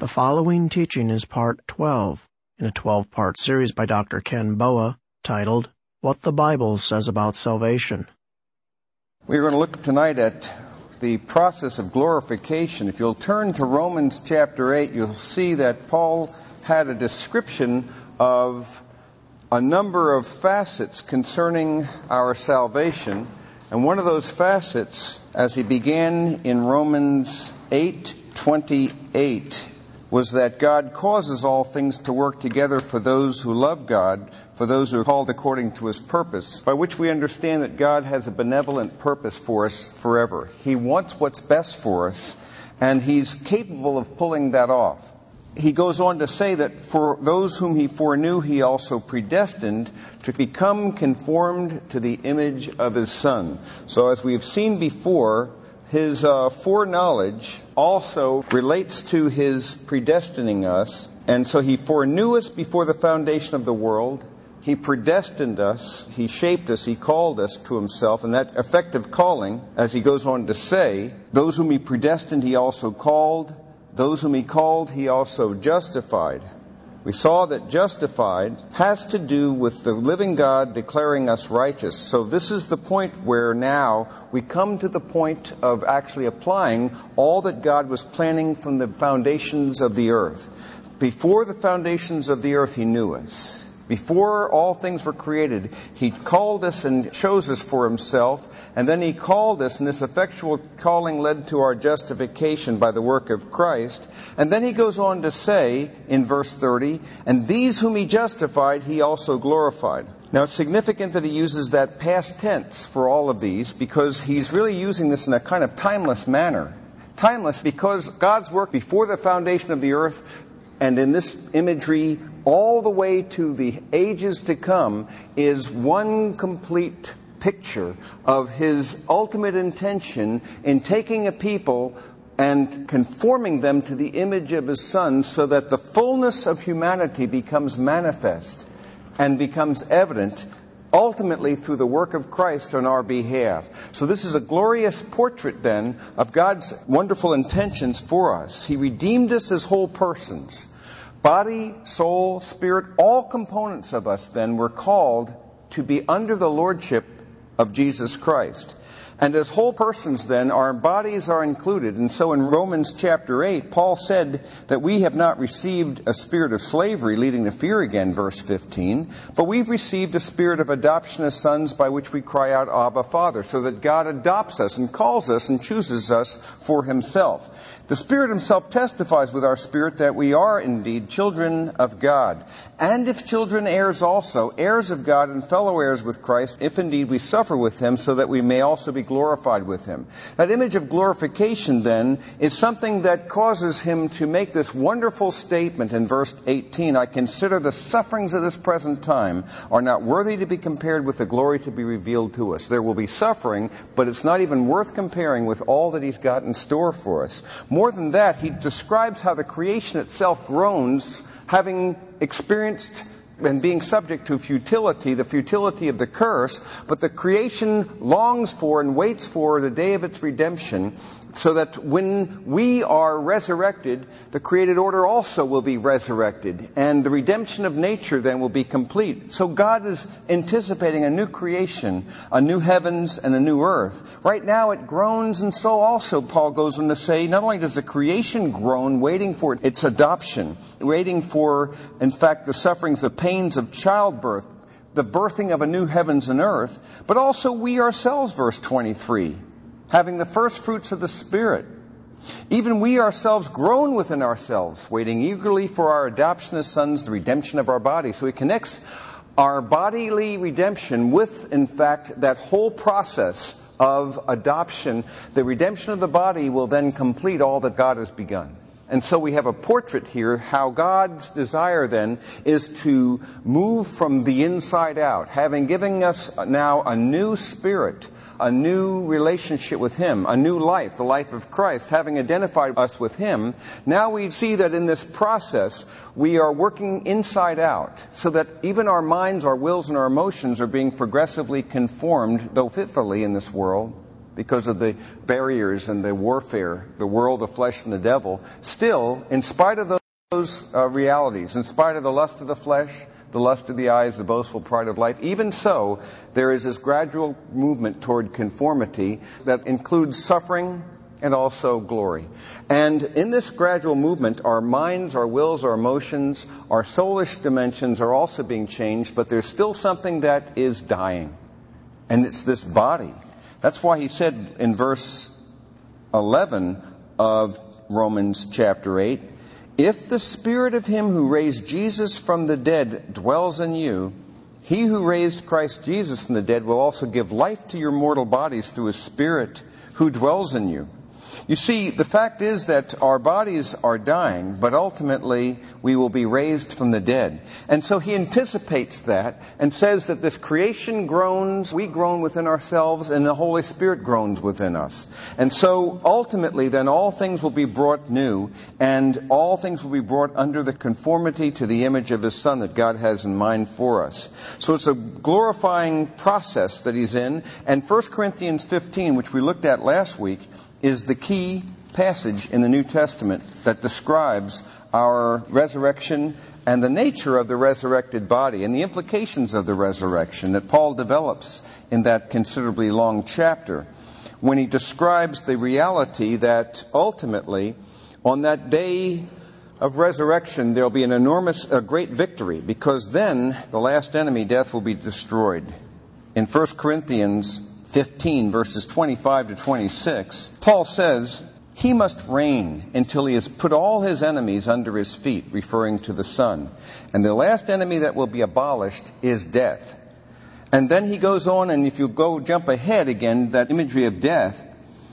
The following teaching is part 12 in a 12-part series by Dr. Ken Boa titled, What the Bible Says About Salvation. We're going to look tonight at the process of glorification. If you'll turn to Romans chapter 8, you'll see that Paul had a description of a number of facets concerning our salvation. And one of those facets, as he began in Romans 8:28, was that God causes all things to work together for those who love God, for those who are called according to His purpose, by which we understand that God has a benevolent purpose for us forever. He wants what's best for us, and He's capable of pulling that off. He goes on to say that for those whom He foreknew, He also predestined to become conformed to the image of His Son. So as we've seen before, His foreknowledge also relates to His predestining us. And so He foreknew us before the foundation of the world. He predestined us. He shaped us. He called us to Himself. And that effective calling, as he goes on to say, those whom He predestined, He also called. Those whom He called, He also justified. We saw that justified has to do with the living God declaring us righteous. So this is the point where now we come to the point of actually applying all that God was planning from the foundations of the earth. Before the foundations of the earth, He knew us. Before all things were created, He called us and chose us for Himself. And then He called us, and this effectual calling led to our justification by the work of Christ. And then He goes on to say in verse 30, and these whom He justified, He also glorified. Now it's significant that He uses that past tense for all of these, because He's really using this in a kind of timeless manner. Timeless because God's work before the foundation of the earth, and in this imagery all the way to the ages to come, is one complete picture of His ultimate intention in taking a people and conforming them to the image of His Son, so that the fullness of humanity becomes manifest and becomes evident ultimately through the work of Christ on our behalf. So this is a glorious portrait then of God's wonderful intentions for us. He redeemed us as whole persons. Body, soul, spirit, all components of us then were called to be under the lordship of Jesus Christ. And as whole persons then, our bodies are included. And so in Romans chapter 8, Paul said that we have not received a spirit of slavery leading to fear again, verse 15, but we've received a spirit of adoption as sons by which we cry out, Abba, Father, so that God adopts us and calls us and chooses us for Himself. The Spirit Himself testifies with our spirit that we are indeed children of God. And if children, heirs also, heirs of God and fellow heirs with Christ, if indeed we suffer with Him, so that we may also be glorified with Him. That image of glorification then is something that causes Him to make this wonderful statement in verse 18, I consider the sufferings of this present time are not worthy to be compared with the glory to be revealed to us. There will be suffering, but it's not even worth comparing with all that He's got in store for us. More than that, he describes how the creation itself groans, having experienced and being subject to futility, the futility of the curse, but the creation longs for and waits for the day of its redemption, so that when we are resurrected, the created order also will be resurrected, and the redemption of nature then will be complete. So God is anticipating a new creation, a new heavens and a new earth. Right now it groans, and so also Paul goes on to say, not only does the creation groan, waiting for its adoption, waiting for, in fact, the sufferings, the pains of childbirth, the birthing of a new heavens and earth, but also we ourselves, verse 23, having the first fruits of the Spirit. Even we ourselves groan within ourselves, waiting eagerly for our adoption as sons, the redemption of our body. So He connects our bodily redemption with, in fact, that whole process of adoption. The redemption of the body will then complete all that God has begun. And so we have a portrait here, how God's desire then is to move from the inside out, having given us now a new spirit, a new relationship with Him, a new life, the life of Christ, having identified us with Him. Now we see that in this process we are working inside out, so that even our minds, our wills, and our emotions are being progressively conformed, though fitfully in this world, because of the barriers and the warfare, the world, the flesh, and the devil. Still, in spite of those realities, in spite of the lust of the flesh, the lust of the eyes, the boastful pride of life, even so, there is this gradual movement toward conformity that includes suffering and also glory. And in this gradual movement, our minds, our wills, our emotions, our soulish dimensions are also being changed, but there's still something that is dying. And it's this body. That's why he said in verse 11 of Romans chapter 8, if the Spirit of Him who raised Jesus from the dead dwells in you, He who raised Christ Jesus from the dead will also give life to your mortal bodies through His Spirit who dwells in you. You see, the fact is that our bodies are dying, but ultimately we will be raised from the dead. And so he anticipates that and says that this creation groans, we groan within ourselves, and the Holy Spirit groans within us. And so ultimately then all things will be brought new, and all things will be brought under the conformity to the image of His Son that God has in mind for us. So it's a glorifying process that he's in. And 1 Corinthians 15, which we looked at last week, is the key passage in the New Testament that describes our resurrection and the nature of the resurrected body and the implications of the resurrection that Paul develops in that considerably long chapter when he describes the reality that ultimately on that day of resurrection there will be a great victory, because then the last enemy, death, will be destroyed. In 1 Corinthians 15, verses 25 to 26, Paul says, He must reign until He has put all His enemies under His feet, referring to the Son. And the last enemy that will be abolished is death. And then he goes on, and if you jump ahead again, that imagery of death,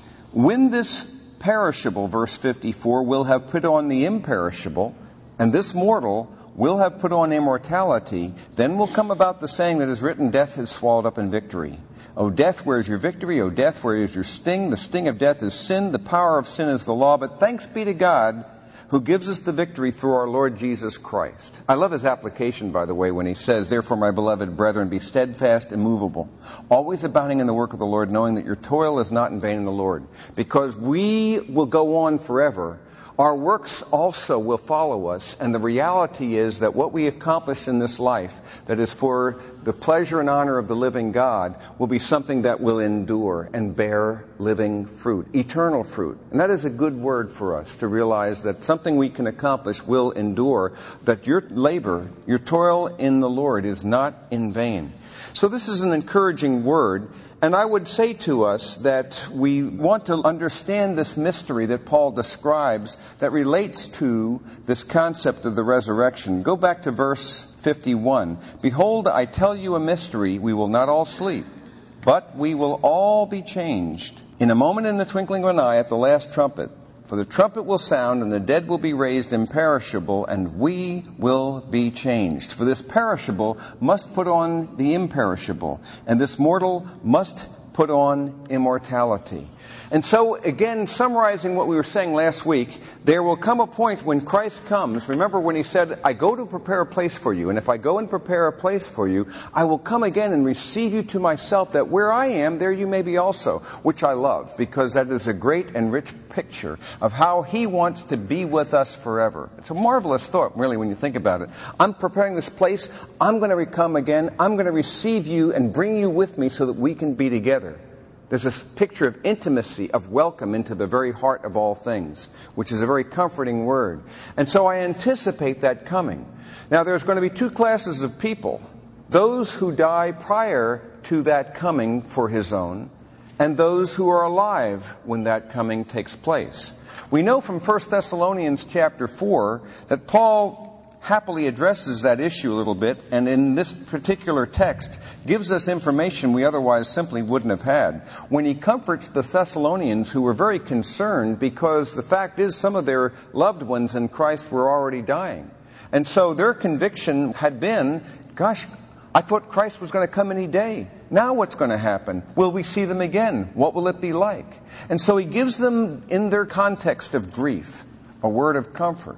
when this perishable, verse 54, will have put on the imperishable, and this mortal will have put on immortality, then will come about the saying that is written, death is swallowed up in victory. O death, where is your victory? O death, where is your sting? The sting of death is sin. The power of sin is the law. But thanks be to God who gives us the victory through our Lord Jesus Christ. I love his application, by the way, when he says, therefore, my beloved brethren, be steadfast, immovable, always abounding in the work of the Lord, knowing that your toil is not in vain in the Lord. Because we will go on forever, our works also will follow us, and the reality is that what we accomplish in this life that is for the pleasure and honor of the living God will be something that will endure and bear living fruit, eternal fruit. And that is a good word for us to realize that something we can accomplish will endure, that your labor, your toil in the Lord is not in vain. So this is an encouraging word. And I would say to us that we want to understand this mystery that Paul describes that relates to this concept of the resurrection. Go back to verse 51. Behold, I tell you a mystery. We will not all sleep, but we will all be changed in a moment, in the twinkling of an eye, at the last trumpet. For the trumpet will sound, and the dead will be raised imperishable, and we will be changed. For this perishable must put on the imperishable, and this mortal must put on immortality. And so, again, summarizing what we were saying last week, there will come a point when Christ comes. Remember when he said, I go to prepare a place for you, and if I go and prepare a place for you, I will come again and receive you to myself, that where I am, there you may be also, which I love, because that is a great and rich picture of how he wants to be with us forever. It's a marvelous thought, really, when you think about it. I'm preparing this place. I'm going to come again. I'm going to receive you and bring you with me so that we can be together. There's this picture of intimacy, of welcome into the very heart of all things, which is a very comforting word. And so I anticipate that coming. Now, there's going to be two classes of people. Those who die prior to that coming for his own, and those who are alive when that coming takes place. We know from 1 Thessalonians chapter 4 that Paul happily addresses that issue a little bit, and in this particular text gives us information we otherwise simply wouldn't have had. When he comforts the Thessalonians, who were very concerned because the fact is some of their loved ones in Christ were already dying. And so their conviction had been, gosh, I thought Christ was going to come any day. Now what's going to happen? Will we see them again? What will it be like? And so he gives them, in their context of grief, a word of comfort.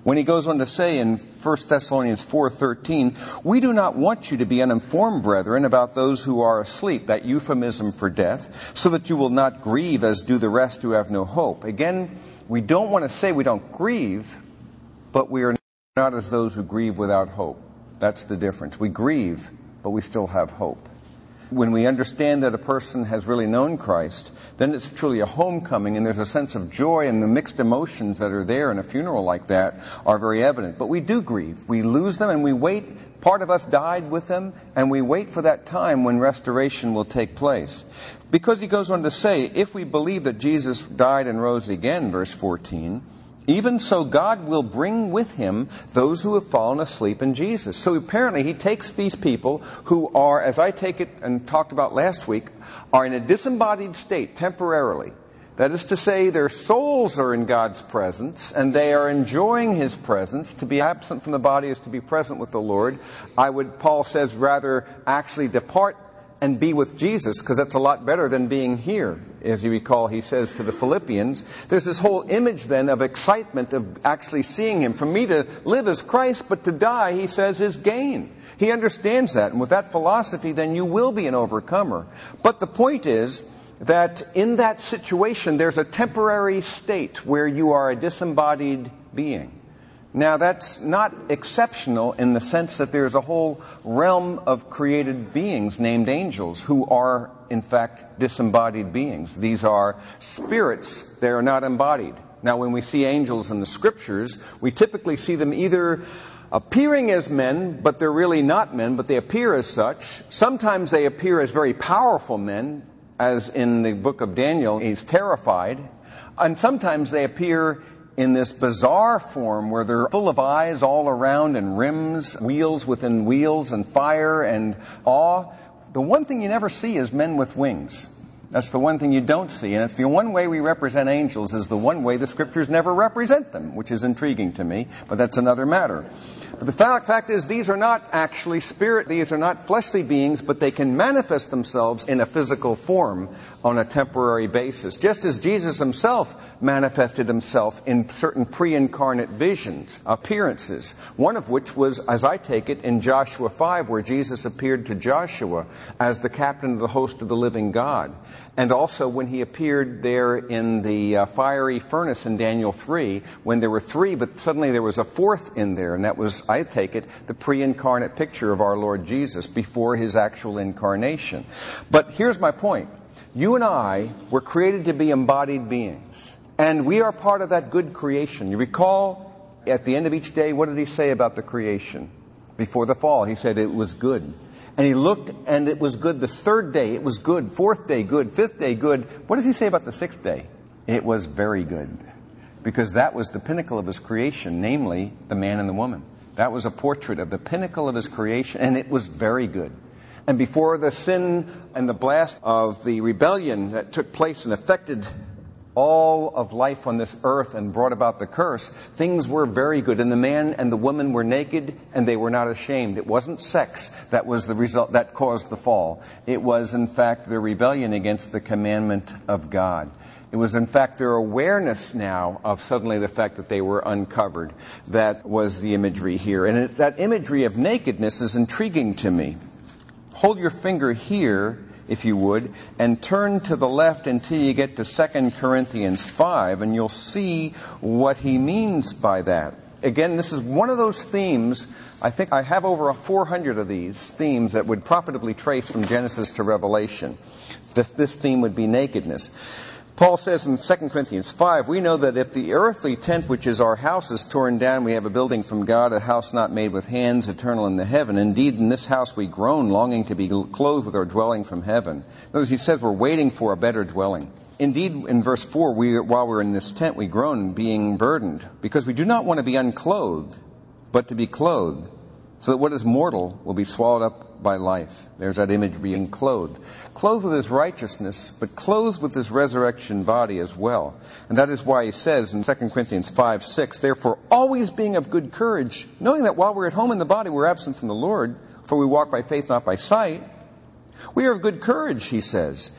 when he goes on to say in 1 Thessalonians 4:13, we do not want you to be uninformed, brethren, about those who are asleep, that euphemism for death, so that you will not grieve as do the rest who have no hope. Again, we don't want to say we don't grieve, but we are not as those who grieve without hope. That's the difference. We grieve, but we still have hope. When we understand that a person has really known Christ, then it's truly a homecoming, and there's a sense of joy, and the mixed emotions that are there in a funeral like that are very evident. But we do grieve. We lose them, and we wait. Part of us died with them, and we wait for that time when restoration will take place. Because he goes on to say, if we believe that Jesus died and rose again, verse 14, even so God will bring with him those who have fallen asleep in Jesus. So apparently he takes these people who are, as I take it and talked about last week, are in a disembodied state temporarily. That is to say, their souls are in God's presence and they are enjoying his presence. To be absent from the body is to be present with the Lord. Paul says, rather actually depart and be with Jesus, because that's a lot better than being here. As you recall, he says to the Philippians, there's this whole image then of excitement of actually seeing him. For me to live as Christ, but to die, he says, is gain. He understands that. And with that philosophy, then you will be an overcomer. But the point is that in that situation, there's a temporary state where you are a disembodied being. Now, that's not exceptional in the sense that there's a whole realm of created beings named angels who are, in fact, disembodied beings. These are spirits. They are not embodied. Now, when we see angels in the Scriptures, we typically see them either appearing as men, but they're really not men, but they appear as such. Sometimes they appear as very powerful men, as in the book of Daniel, he's terrified. And sometimes they appear in this bizarre form where they're full of eyes all around and rims, wheels within wheels and fire and awe. The one thing you never see is men with wings. That's the one thing you don't see. And it's the one way we represent angels is the one way the Scriptures never represent them, which is intriguing to me, but that's another matter. But the fact is, these are not actually spirit, these are not fleshly beings, but they can manifest themselves in a physical form on a temporary basis. Just as Jesus himself manifested himself in certain pre-incarnate visions, appearances, one of which was, as I take it, in Joshua 5, where Jesus appeared to Joshua as the captain of the host of the living God. And also when he appeared there in the fiery furnace in Daniel 3, when there were three, but suddenly there was a fourth in there. And that was, I take it, the pre-incarnate picture of our Lord Jesus before his actual incarnation. But here's my point. You and I were created to be embodied beings. And we are part of that good creation. You recall, at the end of each day, what did he say about the creation? Before the fall, he said it was good. And he looked, and it was good. The third day, it was good. Fourth day, good. Fifth day, good. What does he say about the sixth day? It was very good. Because that was the pinnacle of his creation, namely the man and the woman. That was a portrait of the pinnacle of his creation, and it was very good. And before the sin and the blast of the rebellion that took place and affected all of life on this earth and brought about the curse, things were very good. And the man and the woman were naked and they were not ashamed. It wasn't sex that was the result that caused the fall. It was, in fact, the rebellion against the commandment of God. It was, in fact, their awareness now of suddenly the fact that they were uncovered. That was the imagery here. And that imagery of nakedness is intriguing to me. Hold your finger here, if you would, and turn to the left until you get to 2 Corinthians 5, and you'll see what he means by that. Again, this is one of those themes. I think I have over 400 of these themes that would profitably trace from Genesis to Revelation. This theme would be nakedness. Paul says in 2 Corinthians 5, we know that if the earthly tent which is our house is torn down, we have a building from God, a house not made with hands, eternal in the heaven. Indeed, in this house we groan, longing to be clothed with our dwelling from heaven. Notice he says we're waiting for a better dwelling. Indeed, in verse 4, while we're in this tent, we groan, being burdened, because we do not want to be unclothed, but to be clothed, so that what is mortal will be swallowed up by life. There's that image, being clothed. Clothed with his righteousness, but clothed with his resurrection body as well. And that is why he says in 2 Corinthians 5:6, therefore, always being of good courage, knowing that while we're at home in the body, we're absent from the Lord, for we walk by faith, not by sight. We are of good courage, he says.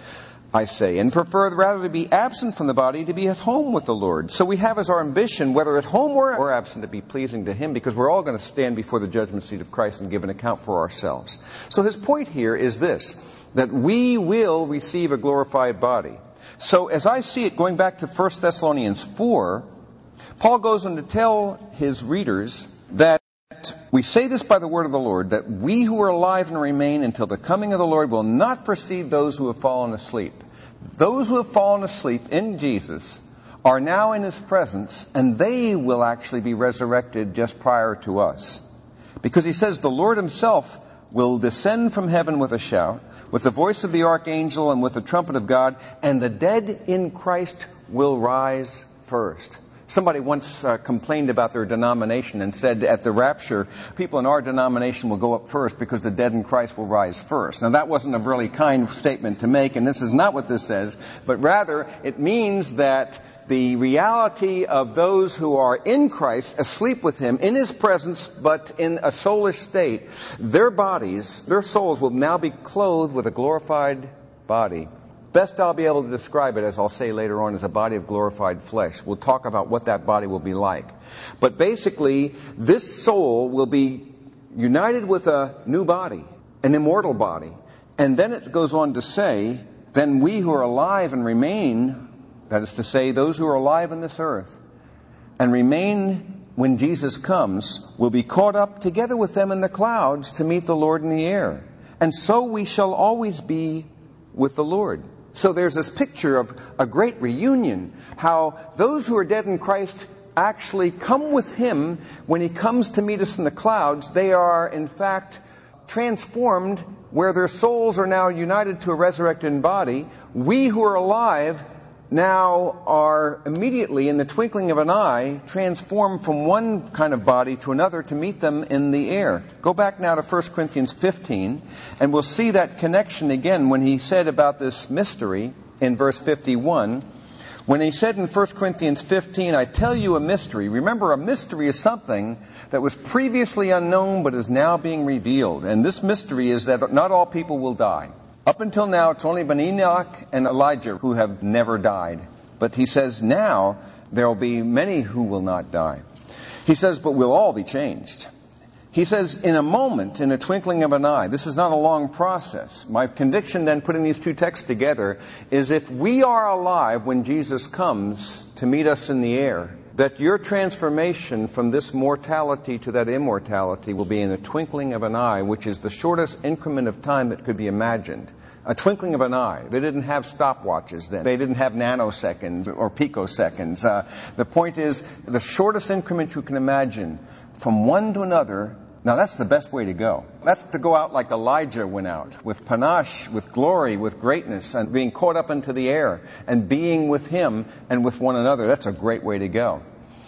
I say, and prefer rather to be absent from the body, to be at home with the Lord. So we have as our ambition, whether at home or absent, to be pleasing to Him, because we're all going to stand before the judgment seat of Christ and give an account for ourselves. So his point here is this, that we will receive a glorified body. So as I see it, going back to 1 Thessalonians 4, Paul goes on to tell his readers that we say this by the word of the Lord, that we who are alive and remain until the coming of the Lord will not precede those who have fallen asleep. Those who have fallen asleep in Jesus are now in His presence, and they will actually be resurrected just prior to us. Because he says the Lord Himself will descend from heaven with a shout, with the voice of the archangel and with the trumpet of God, and the dead in Christ will rise first. Somebody once complained about their denomination and said at the rapture, people in our denomination will go up first because the dead in Christ will rise first. Now that wasn't a really kind statement to make, and this is not what this says, but rather it means that the reality of those who are in Christ, asleep with Him, in His presence, but in a soulish state, their bodies, their souls will now be clothed with a glorified body. Best I'll be able to describe it, as I'll say later on, as a body of glorified flesh. We'll talk about what that body will be like. But basically, this soul will be united with a new body, an immortal body. And then it goes on to say, then we who are alive and remain, that is to say, those who are alive in this earth, and remain when Jesus comes, will be caught up together with them in the clouds to meet the Lord in the air. And so we shall always be with the Lord. So there's this picture of a great reunion, how those who are dead in Christ actually come with Him when He comes to meet us in the clouds. They are, in fact, transformed where their souls are now united to a resurrected body. We who are alive now are immediately, in the twinkling of an eye, transformed from one kind of body to another to meet them in the air. Go back now to 1 Corinthians 15, and we'll see that connection again when he said about this mystery in verse 51. When he said in 1 Corinthians 15, I tell you a mystery. Remember, a mystery is something that was previously unknown but is now being revealed. And this mystery is that not all people will die. Up until now, it's only been Enoch and Elijah who have never died. But he says now there will be many who will not die. He says, but we'll all be changed. He says, in a moment, in a twinkling of an eye. This is not a long process. My conviction then, putting these two texts together, is if we are alive when Jesus comes to meet us in the air, that your transformation from this mortality to that immortality will be in the twinkling of an eye, which is the shortest increment of time that could be imagined. A twinkling of an eye. They didn't have stopwatches then. They didn't have nanoseconds or picoseconds. The point is, the shortest increment you can imagine from one to another. Now that's the best way to go. That's to go out like Elijah went out, with panache, with glory, with greatness, and being caught up into the air, and being with Him and with one another. That's a great way to go.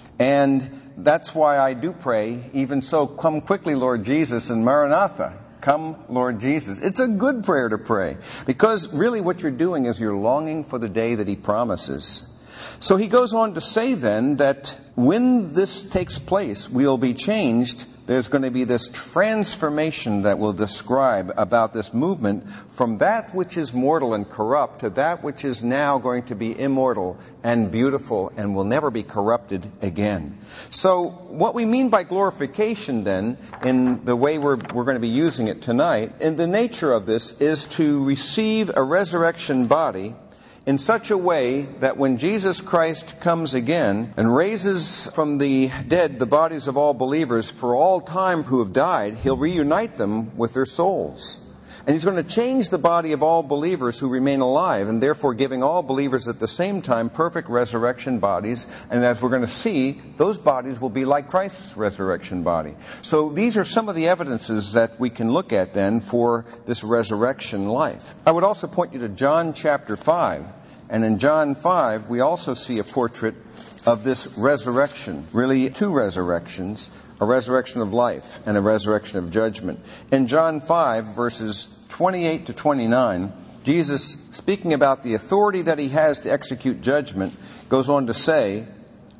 And that's why I do pray, even so, come quickly, Lord Jesus, and Maranatha. Come, Lord Jesus. It's a good prayer to pray, because really what you're doing is you're longing for the day that He promises. So he goes on to say then that when this takes place, we'll be changed. There's going to be this transformation that we'll describe about this movement from that which is mortal and corrupt to that which is now going to be immortal and beautiful and will never be corrupted again. So what we mean by glorification then, in the way we're going to be using it tonight, and the nature of this is to receive a resurrection body in such a way that when Jesus Christ comes again and raises from the dead the bodies of all believers for all time who have died, He'll reunite them with their souls. And He's going to change the body of all believers who remain alive, and therefore giving all believers at the same time perfect resurrection bodies. And as we're going to see, those bodies will be like Christ's resurrection body. So these are some of the evidences that we can look at then for this resurrection life. I would also point you to John chapter 5. And in John 5, we also see a portrait of this resurrection. Really, two resurrections. A resurrection of life and a resurrection of judgment. In John 5, verses 28 to 29, Jesus, speaking about the authority that He has to execute judgment, goes on to say,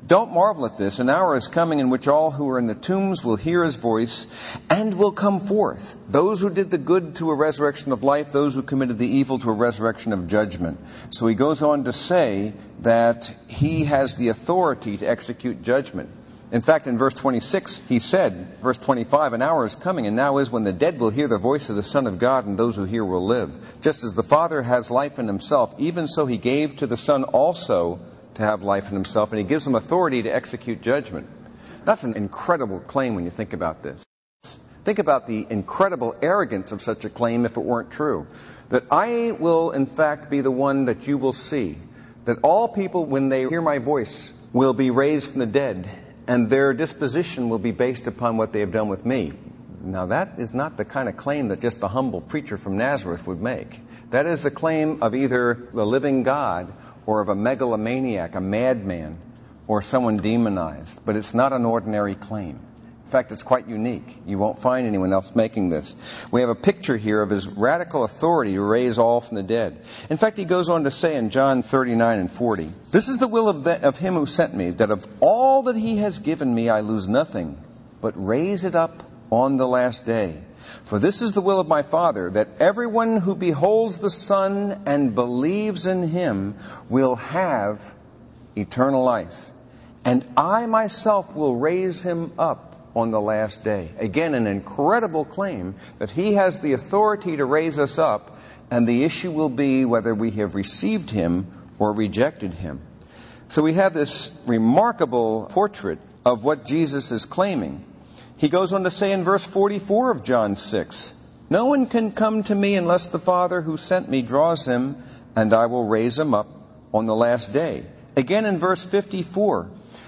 Don't marvel at this. An hour is coming in which all who are in the tombs will hear his voice and will come forth. Those who did the good to a resurrection of life, those who committed the evil to a resurrection of judgment. So he goes on to say that he has the authority to execute judgment. In fact, in verse 26, he said, verse 25, an hour is coming, and now is when the dead will hear the voice of the Son of God, and those who hear will live. Just as the Father has life in himself, even so he gave to the Son also to have life in himself, and he gives him authority to execute judgment. That's an incredible claim when you think about this. Think about the incredible arrogance of such a claim if it weren't true. That I will, in fact, be the one that you will see. That all people, when they hear my voice, will be raised from the dead, and their disposition will be based upon what they have done with me. Now, that is not the kind of claim that just the humble preacher from Nazareth would make. That is the claim of either the living God or of a megalomaniac, a madman, or someone demonized. But it's not an ordinary claim. In fact, it's quite unique. You won't find anyone else making this. We have a picture here of his radical authority to raise all from the dead. In fact, he goes on to say in John 39 and 40, this is the will of him who sent me, that of all that he has given me I lose nothing, but raise it up on the last day. For this is the will of my Father, that everyone who beholds the Son and believes in him will have eternal life. And I myself will raise him up on the last day. Again, an incredible claim that he has the authority to raise us up, and the issue will be whether we have received him or rejected him. So we have this remarkable portrait of what Jesus is claiming. He goes on to say in verse 44 of John 6, no one can come to me unless the Father who sent me draws him, and I will raise him up on the last day. Again in verse 54,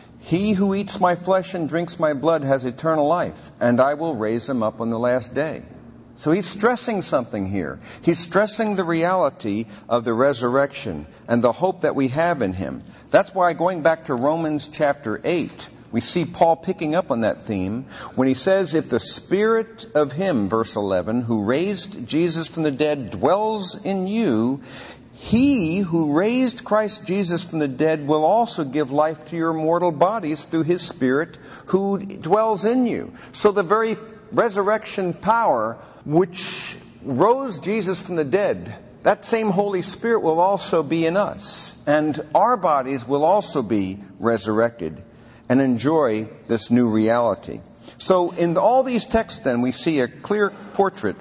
he who eats my flesh and drinks my blood has eternal life, and I will raise him up on the last day. So he's stressing something here. He's stressing the reality of the resurrection and the hope that we have in him. That's why, going back to Romans chapter 8, we see Paul picking up on that theme when he says, if the Spirit of him, verse 11, who raised Jesus from the dead dwells in you, he who raised Christ Jesus from the dead will also give life to your mortal bodies through his Spirit who dwells in you. So the very resurrection power which rose Jesus from the dead, that same Holy Spirit will also be in us. And our bodies will also be resurrected and enjoy this new reality. So in all these texts then, we see a clear portrait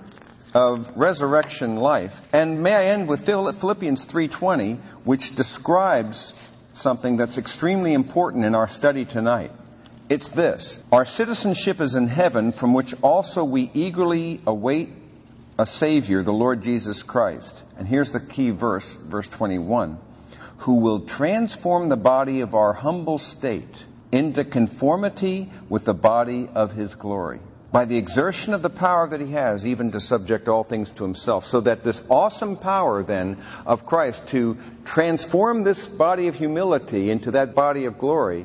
of resurrection life. And may I end with Philippians 3:20, which describes something that's extremely important in our study tonight. It's this: our citizenship is in heaven, from which also we eagerly await a Savior, the Lord Jesus Christ. And here's the key verse, verse 21, who will transform the body of our humble state into conformity with the body of his glory, by the exertion of the power that he has, even to subject all things to himself. So that this awesome power then of Christ to transform this body of humility into that body of glory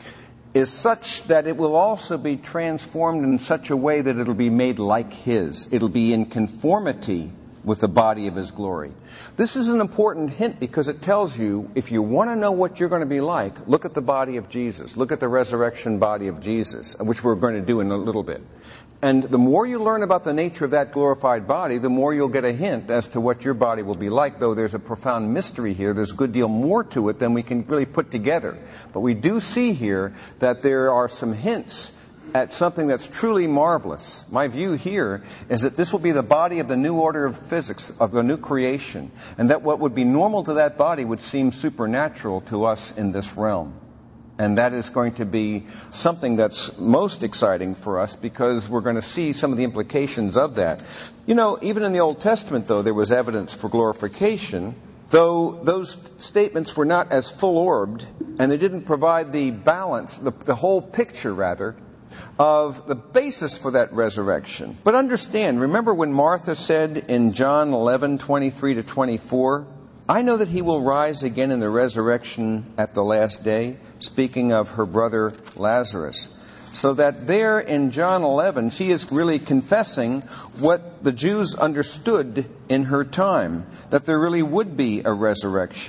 is such that it will also be transformed in such a way that it'll be made like his. It'll be in conformity with the body of his glory. This is an important hint because it tells you, if you want to know what you're going to be like, look at the body of Jesus. Look at the resurrection body of Jesus, which we're going to do in a little bit. And the more you learn about the nature of that glorified body, the more you'll get a hint as to what your body will be like. Though there's a profound mystery here, there's a good deal more to it than we can really put together. But we do see here that there are some hints at something that's truly marvelous. My view here is that this will be the body of the new order of physics, of the new creation, and that what would be normal to that body would seem supernatural to us in this realm. And that is going to be something that's most exciting for us because we're going to see some of the implications of that. You know, even in the Old Testament, though, there was evidence for glorification, though those statements were not as full-orbed, and they didn't provide the balance, the whole picture, rather, of the basis for that resurrection. But understand, remember when Martha said in John 11:23-24, I know that he will rise again in the resurrection at the last day, speaking of her brother Lazarus. So that there in John 11, she is really confessing what the Jews understood in her time, that there really would be a resurrection.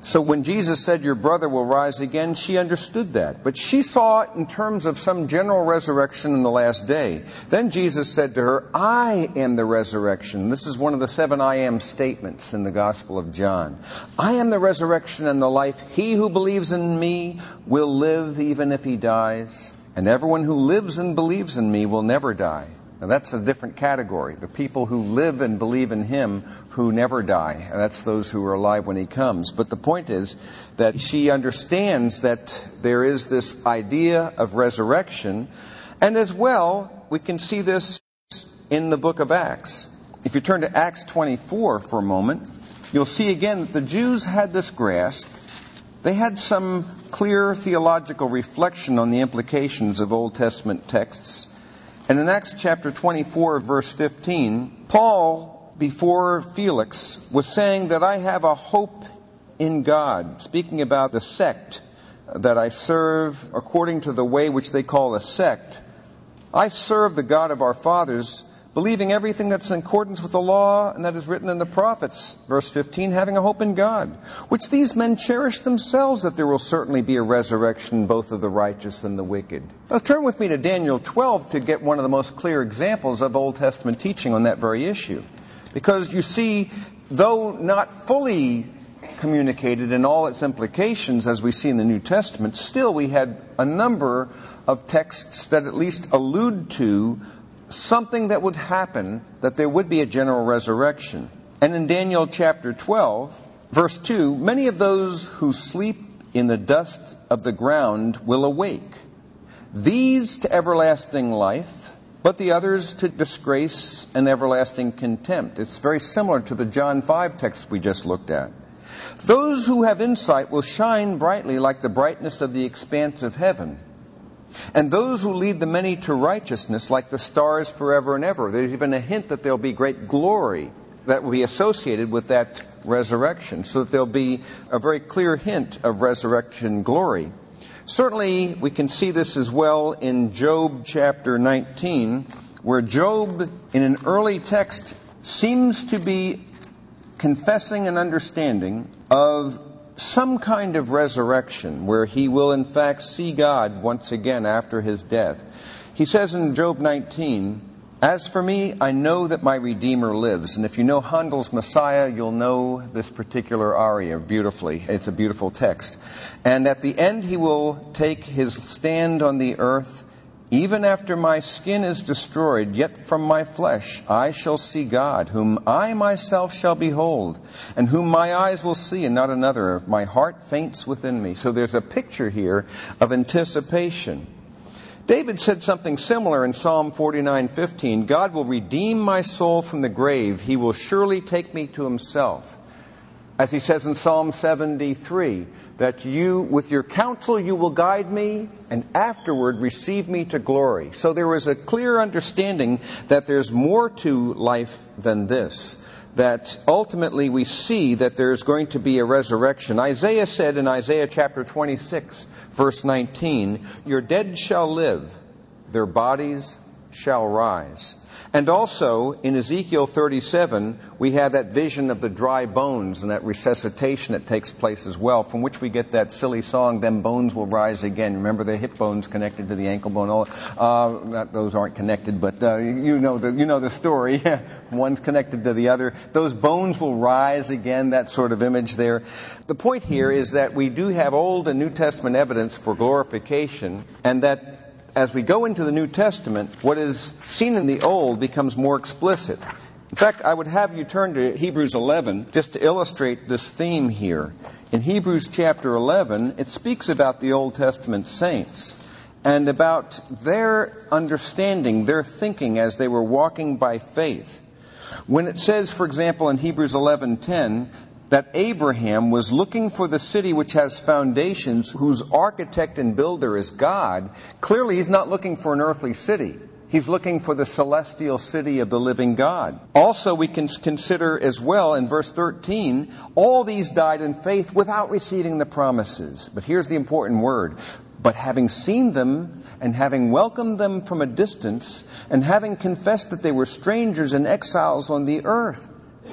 So when Jesus said, your brother will rise again, she understood that. But she saw it in terms of some general resurrection in the last day. Then Jesus said to her, I am the resurrection. This is one of the 7 I am statements in the Gospel of John. I am the resurrection and the life. He who believes in me will live even if he dies. And everyone who lives and believes in me will never die. Now that's a different category. The people who live and believe in him who never die. And that's those who are alive when he comes. But the point is that she understands that there is this idea of resurrection. And as well, we can see this in the book of Acts. If you turn to Acts 24 for a moment, you'll see again that the Jews had this grasp. They had some clear theological reflection on the implications of Old Testament texts. And in Acts chapter 24, verse 15, Paul, before Felix, was saying that I have a hope in God, speaking about the sect that I serve according to the way which they call a sect. I serve the God of our fathers, believing everything that's in accordance with the law and that is written in the prophets. Verse 15, having a hope in God, which these men cherish themselves, that there will certainly be a resurrection both of the righteous and the wicked. Now turn with me to Daniel 12 to get one of the most clear examples of Old Testament teaching on that very issue. Because you see, though not fully communicated in all its implications as we see in the New Testament, still we had a number of texts that at least allude to something that would happen, that there would be a general resurrection. And in Daniel chapter 12, verse 2, many of those who sleep in the dust of the ground will awake, these to everlasting life, but the others to disgrace and everlasting contempt. It's very similar to the John 5 text we just looked at. Those who have insight will shine brightly like the brightness of the expanse of heaven. And those who lead the many to righteousness like the stars forever and ever. There's even a hint that there'll be great glory that will be associated with that resurrection. So that there'll be a very clear hint of resurrection glory. Certainly, we can see this as well in Job chapter 19, where Job, in an early text, seems to be confessing an understanding of some kind of resurrection where he will in fact see God once again after his death. He says in Job 19, as for me, I know that my Redeemer lives. And if you know Handel's Messiah, you'll know this particular aria beautifully. It's a beautiful text. And at the end he will take his stand on the earth. Even after my skin is destroyed, yet from my flesh I shall see God, whom I myself shall behold, and whom my eyes will see, and not another. My heart faints within me. So there's a picture here of anticipation. David said something similar in Psalm 49:15. God will redeem my soul from the grave. He will surely take me to himself. As he says in Psalm 73, that you, with your counsel, you will guide me, and afterward receive me to glory. So there is a clear understanding that there's more to life than this. That ultimately we see that there's going to be a resurrection. Isaiah said in Isaiah chapter 26, verse 19, your dead shall live, their bodies shall rise. And also, in Ezekiel 37, we have that vision of the dry bones and that resuscitation that takes place as well, from which we get that silly song, them bones will rise again. Remember the hip bones connected to the ankle bone? Those aren't connected, but you know the story. One's connected to the other. Those bones will rise again, that sort of image there. The point here is that we do have Old and New Testament evidence for glorification, and that as we go into the New Testament, what is seen in the Old becomes more explicit. In fact, I would have you turn to Hebrews 11 just to illustrate this theme here. In Hebrews chapter 11, it speaks about the Old Testament saints and about their understanding, their thinking as they were walking by faith. When it says, for example, in Hebrews 11:10, that Abraham was looking for the city which has foundations, whose architect and builder is God, clearly he's not looking for an earthly city. He's looking for the celestial city of the living God. Also, we can consider as well in verse 13, all these died in faith without receiving the promises. But here's the important word. But having seen them and having welcomed them from a distance and having confessed that they were strangers and exiles on the earth.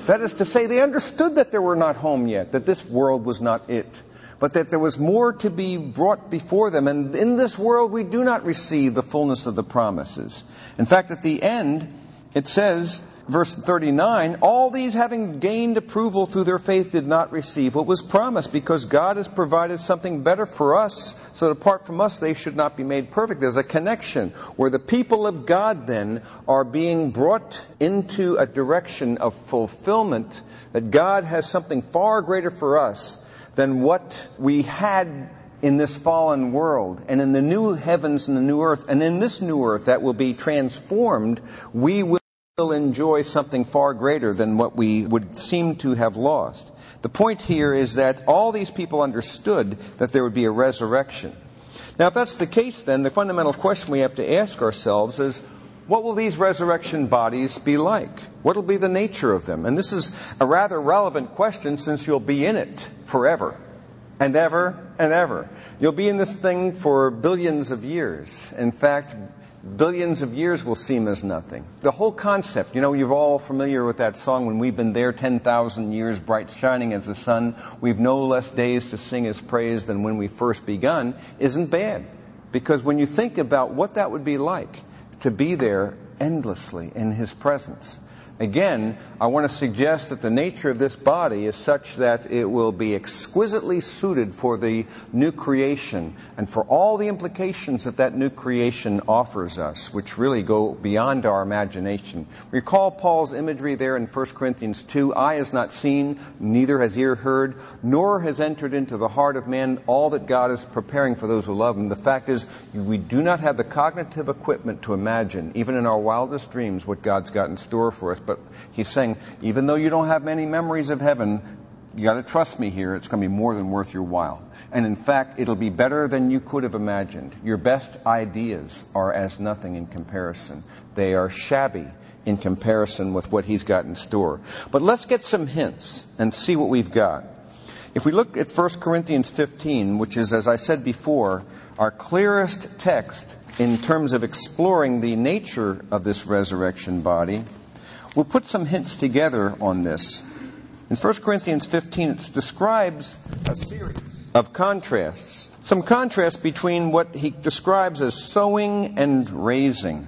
That is to say, they understood that they were not home yet, that this world was not it, but that there was more to be brought before them. And in this world we do not receive the fullness of the promises. In fact, at the end, it says, verse 39, all these having gained approval through their faith did not receive what was promised, because God has provided something better for us, so that apart from us they should not be made perfect. There's a connection where the people of God then are being brought into a direction of fulfillment, that God has something far greater for us than what we had in this fallen world. And in the new heavens and the new earth, and in this new earth that will be transformed, we will enjoy something far greater than what we would seem to have lost. The point here is that all these people understood that there would be a resurrection. Now, if that's the case, then the fundamental question we have to ask ourselves is, what will these resurrection bodies be like? What will be the nature of them? And this is a rather relevant question, since you'll be in it forever and ever and ever. You'll be in this thing for billions of years. In fact, billions of years will seem as nothing. The whole concept, you're all familiar with that song, when we've been there 10,000 years, bright shining as the sun, we've no less days to sing His praise than when we first begun, isn't bad. Because when you think about what that would be like, to be there endlessly in His presence. Again, I want to suggest that the nature of this body is such that it will be exquisitely suited for the new creation and for all the implications that that new creation offers us, which really go beyond our imagination. Recall Paul's imagery there in 1 Corinthians 2, eye has not seen, neither has ear heard, nor has entered into the heart of man all that God is preparing for those who love Him. The fact is, we do not have the cognitive equipment to imagine, even in our wildest dreams, what God's got in store for us. But He's saying, even though you don't have many memories of heaven, you got to trust me here. It's going to be more than worth your while. And in fact, it'll be better than you could have imagined. Your best ideas are as nothing in comparison. They are shabby in comparison with what He's got in store. But let's get some hints and see what we've got. If we look at 1 Corinthians 15, which is, as I said before, our clearest text in terms of exploring the nature of this resurrection body, we'll put some hints together on this. In 1 Corinthians 15, it describes a series of contrasts. Some contrasts between what he describes as sowing and raising.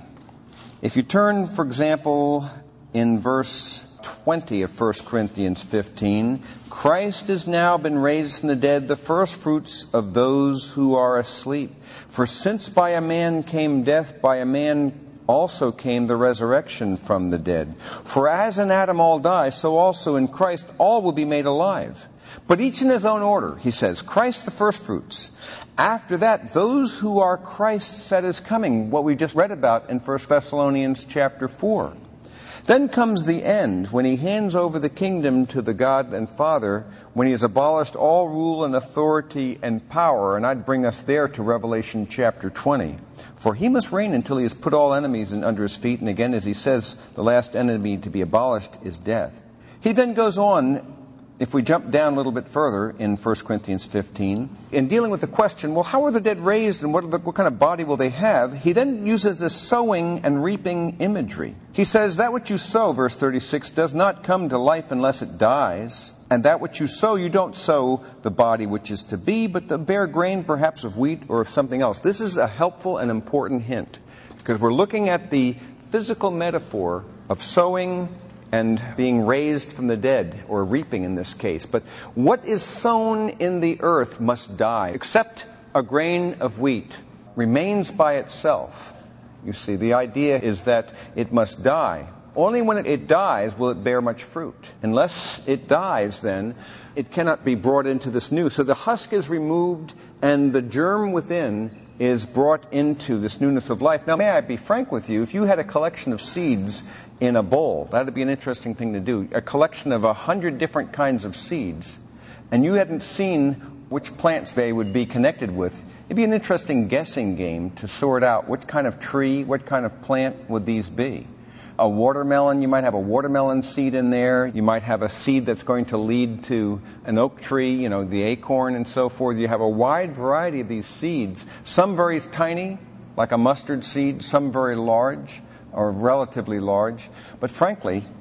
If you turn, for example, in verse 20 of 1 Corinthians 15, Christ has now been raised from the dead, the firstfruits of those who are asleep. For since by a man came death, by a man also came the resurrection from the dead. For as in Adam all die, so also in Christ all will be made alive. But each in his own order, he says. Christ the firstfruits. After that, those who are Christ's at His coming, what we just read about in 1 Thessalonians chapter 4. Then comes the end, when He hands over the kingdom to the God and Father, when He has abolished all rule and authority and power. And I'd bring us there to Revelation chapter 20. For He must reign until He has put all enemies under His feet. And again, as He says, the last enemy to be abolished is death. He then goes on, if we jump down a little bit further in 1 Corinthians 15, in dealing with the question, well, how are the dead raised and what kind of body will they have? He then uses this sowing and reaping imagery. He says, that which you sow, verse 36, does not come to life unless it dies. And that which you sow, you don't sow the body which is to be, but the bare grain perhaps of wheat or of something else. This is a helpful and important hint, because we're looking at the physical metaphor of sowing and being raised from the dead, or reaping in this case. But what is sown in the earth must die, except a grain of wheat remains by itself. You see, the idea is that it must die. Only when it dies will it bear much fruit. Unless it dies, then, it cannot be brought into this new. So the husk is removed, and the germ within is brought into this newness of life. Now, may I be frank with you? If you had a collection of seeds in a bowl, that would be an interesting thing to do. A collection of 100 different kinds of seeds, and you hadn't seen which plants they would be connected with. It'd be an interesting guessing game to sort out what kind of tree, what kind of plant would these be. A watermelon, you might have a watermelon seed in there. You might have a seed that's going to lead to an oak tree, the acorn and so forth. You have a wide variety of these seeds, some very tiny, like a mustard seed, some very large or relatively large. But frankly,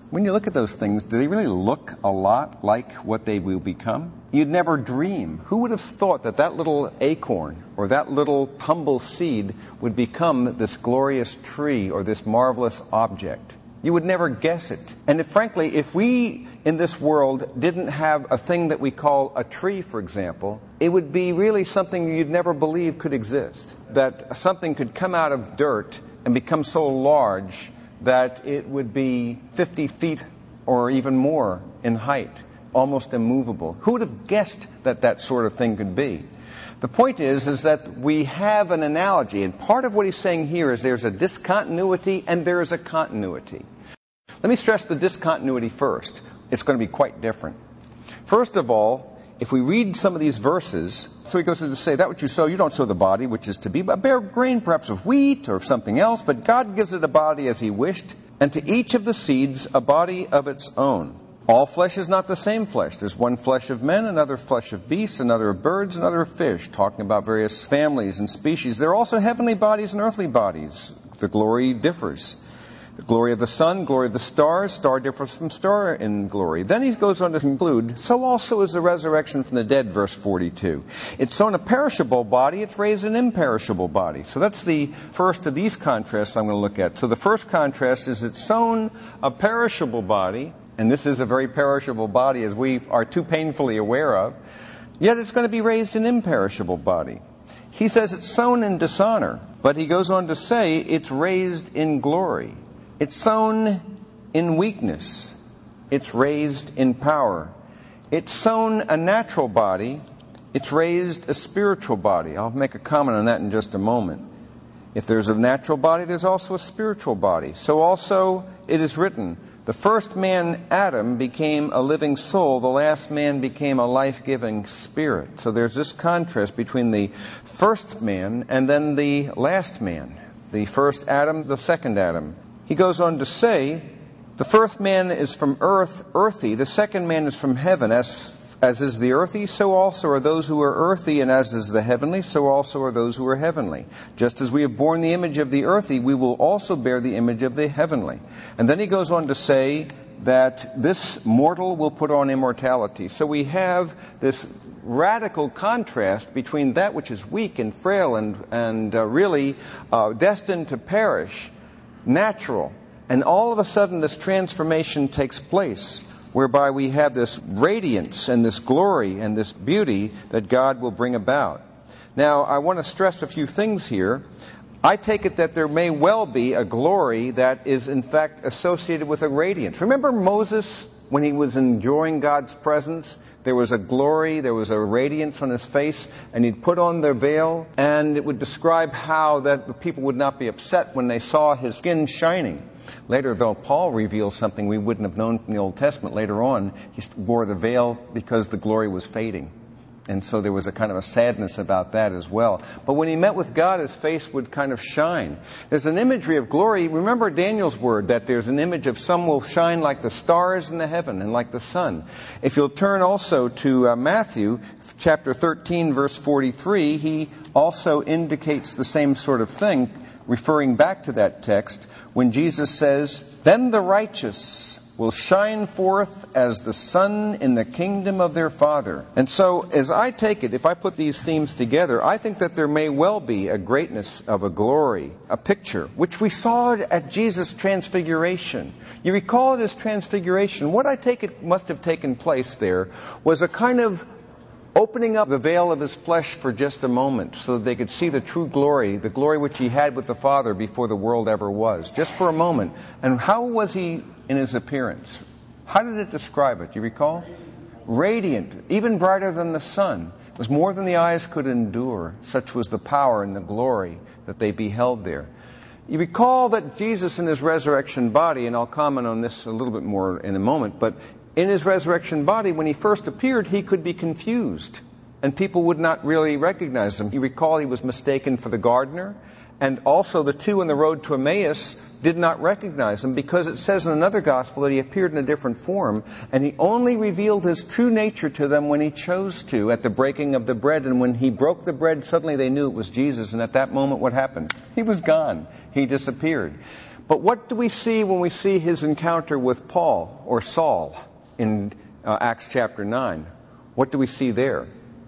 When you look at those things, do they really look a lot like what they will become? You'd never dream. Who would have thought that that little acorn or that little humble seed would become this glorious tree or this marvelous object? You would never guess it. And frankly, if we in this world didn't have a thing that we call a tree, for example, it would be really something you'd never believe could exist. That something could come out of dirt and become so large that it would be 50 feet or even more in height, almost immovable. Who would have guessed that that sort of thing could be? The point is that we have an analogy, and part of what he's saying here is there's a discontinuity and there is a continuity. Let me stress the discontinuity first. It's going to be quite different. First of all, if we read some of these verses, so he goes on to say, that which you sow, you don't sow the body, which is to be, but bare grain perhaps of wheat or of something else, but God gives it a body as he wished, and to each of the seeds a body of its own. All flesh is not the same flesh. There's one flesh of men, another flesh of beasts, another of birds, another of fish, talking about various families and species. There are also heavenly bodies and earthly bodies. The glory differs. The glory of the sun, glory of the stars, star differs from star in glory. Then he goes on to conclude, so also is the resurrection from the dead, verse 42. It's sown a perishable body, it's raised an imperishable body. So that's the first of these contrasts I'm going to look at. So the first contrast is it's sown a perishable body, and this is a very perishable body as we are too painfully aware of, yet it's going to be raised an imperishable body. He says it's sown in dishonor, but he goes on to say it's raised in glory. It's sown in weakness. It's raised in power. It's sown a natural body. It's raised a spiritual body. I'll make a comment on that in just a moment. If there's a natural body, there's also a spiritual body. So also it is written, the first man, Adam, became a living soul. The last man became a life-giving spirit. So there's this contrast between the first man and then the last man. The first Adam, the second Adam. He goes on to say, the first man is from earth, earthy. The second man is from heaven. As is the earthy, so also are those who are earthy. And as is the heavenly, so also are those who are heavenly. Just as we have borne the image of the earthy, we will also bear the image of the heavenly. And then he goes on to say that this mortal will put on immortality. So we have this radical contrast between that which is weak and frail and really destined to perish, natural, and all of a sudden this transformation takes place whereby we have this radiance and this glory and this beauty that God will bring about. Now, I want to stress a few things here. I take it that there may well be a glory that is in fact associated with a radiance. Remember Moses, when he was enjoying God's presence? There was a glory, there was a radiance on his face, and he'd put on the veil, and it would describe how that the people would not be upset when they saw his skin shining. Later, though, Paul reveals something we wouldn't have known from the Old Testament. Later on, he wore the veil because the glory was fading. And so there was a kind of a sadness about that as well. But when he met with God, his face would kind of shine. There's an imagery of glory. Remember Daniel's word that there's an image of some will shine like the stars in the heaven and like the sun. If you'll turn also to Matthew chapter 13, verse 43, he also indicates the same sort of thing, referring back to that text when Jesus says, "Then the righteous will shine forth as the sun in the kingdom of their Father." And so, as I take it, if I put these themes together, I think that there may well be a greatness of a glory, a picture, which we saw at Jesus' transfiguration. You recall at his transfiguration, what I take it must have taken place there was a kind of opening up the veil of his flesh for just a moment so that they could see the true glory, the glory which he had with the Father before the world ever was, just for a moment. And how was he in his appearance? How did it describe it? Do you recall? Radiant, even brighter than the sun. It was more than the eyes could endure. Such was the power and the glory that they beheld there. You recall that Jesus in his resurrection body, and I'll comment on this a little bit more in a moment, but in his resurrection body, when he first appeared, he could be confused, and people would not really recognize him. You recall he was mistaken for the gardener, and also the two on the road to Emmaus did not recognize him because it says in another gospel that he appeared in a different form, and he only revealed his true nature to them when he chose to, at the breaking of the bread. And when he broke the bread, suddenly they knew it was Jesus, and at that moment what happened? He was gone. He disappeared. But what do we see when we see his encounter with Paul or Saul in Acts chapter 9? What do we see there?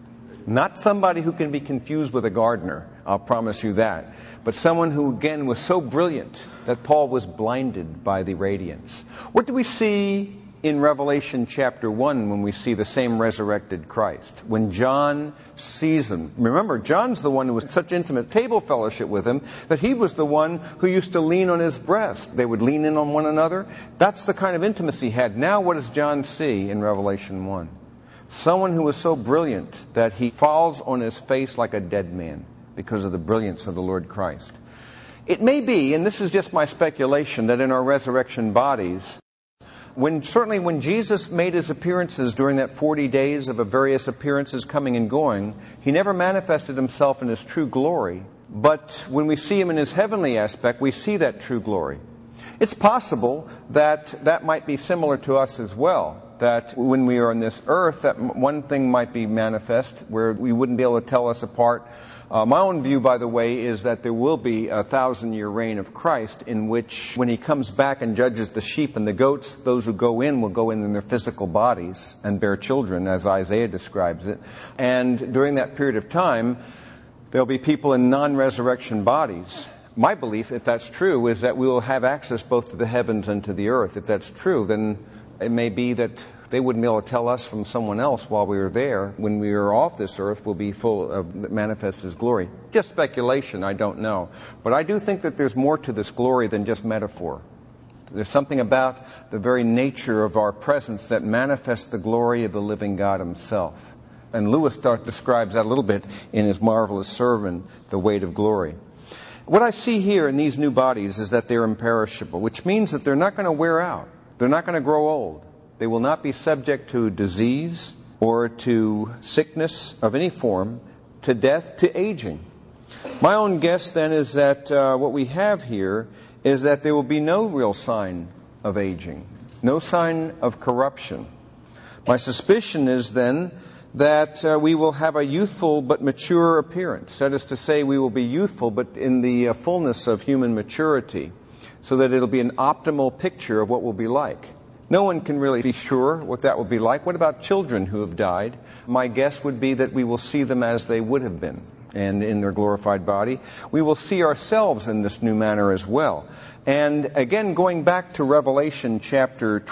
Not somebody who can be confused with a gardener, I'll promise you that, but someone who again was so brilliant that Paul was blinded by the radiance. What do we see in Revelation chapter 1 when we see the same resurrected Christ? When John sees him. Remember, John's the one who was such intimate table fellowship with him that he was the one who used to lean on his breast. They would lean in on one another. That's the kind of intimacy he had. Now what does John see in Revelation 1? Someone who was so brilliant that he falls on his face like a dead man because of the brilliance of the Lord Christ. It may be, and this is just my speculation, that in our resurrection bodies, certainly when Jesus made his appearances during that 40 days of various appearances coming and going, he never manifested himself in his true glory. But when we see him in his heavenly aspect, we see that true glory. It's possible that that might be similar to us as well. That when we are on this earth, that one thing might be manifest where we wouldn't be able to tell us apart. My own view, by the way, is that there will be a 1,000-year reign of Christ in which, when he comes back and judges the sheep and the goats, those who go in will go in their physical bodies and bear children, as Isaiah describes it. And during that period of time, there'll be people in non-resurrection bodies. My belief, if that's true, is that we will have access both to the heavens and to the earth. If that's true, then it may be that they wouldn't be able to tell us from someone else while we were there. When we are off this earth, we'll be full of manifest his glory. Just speculation, I don't know. But I do think that there's more to this glory than just metaphor. There's something about the very nature of our presence that manifests the glory of the living God himself. And Lewis describes that a little bit in his marvelous sermon, The Weight of Glory. What I see here in these new bodies is that they're imperishable, which means that they're not going to wear out. They're not going to grow old. They will not be subject to disease or to sickness of any form, to death, to aging. My own guess then is that what we have here is that there will be no real sign of aging, no sign of corruption. My suspicion is then that we will have a youthful but mature appearance. That is to say, we will be youthful but in the fullness of human maturity, so that it'll be an optimal picture of what we'll be like. No one can really be sure what that will be like. What about children who have died? My guess would be that we will see them as they would have been, and in their glorified body. We will see ourselves in this new manner as well. And again, going back to Revelation chapter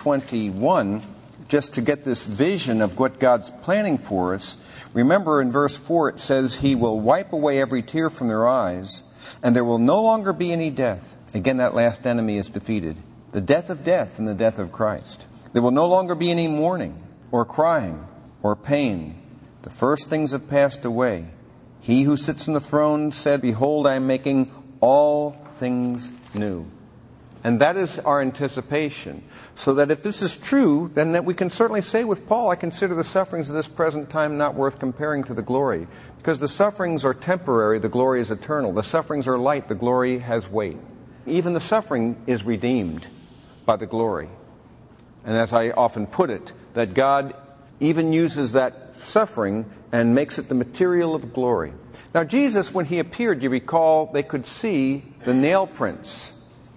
21, just to get this vision of what God's planning for us, remember in verse 4 it says, he will wipe away every tear from their eyes, and there will no longer be any death. Again, that last enemy is defeated. The death of death and the death of Christ. There will no longer be any mourning or crying or pain. The first things have passed away. He who sits on the throne said, behold, I am making all things new. And that is our anticipation. So that if this is true, then that we can certainly say with Paul, I consider the sufferings of this present time not worth comparing to the glory. Because the sufferings are temporary, the glory is eternal. The sufferings are light, the glory has weight. Even the suffering is redeemed by the glory. And as I often put it, that God even uses that suffering and makes it the material of glory. Now Jesus, when he appeared, you recall, they could see the nail prints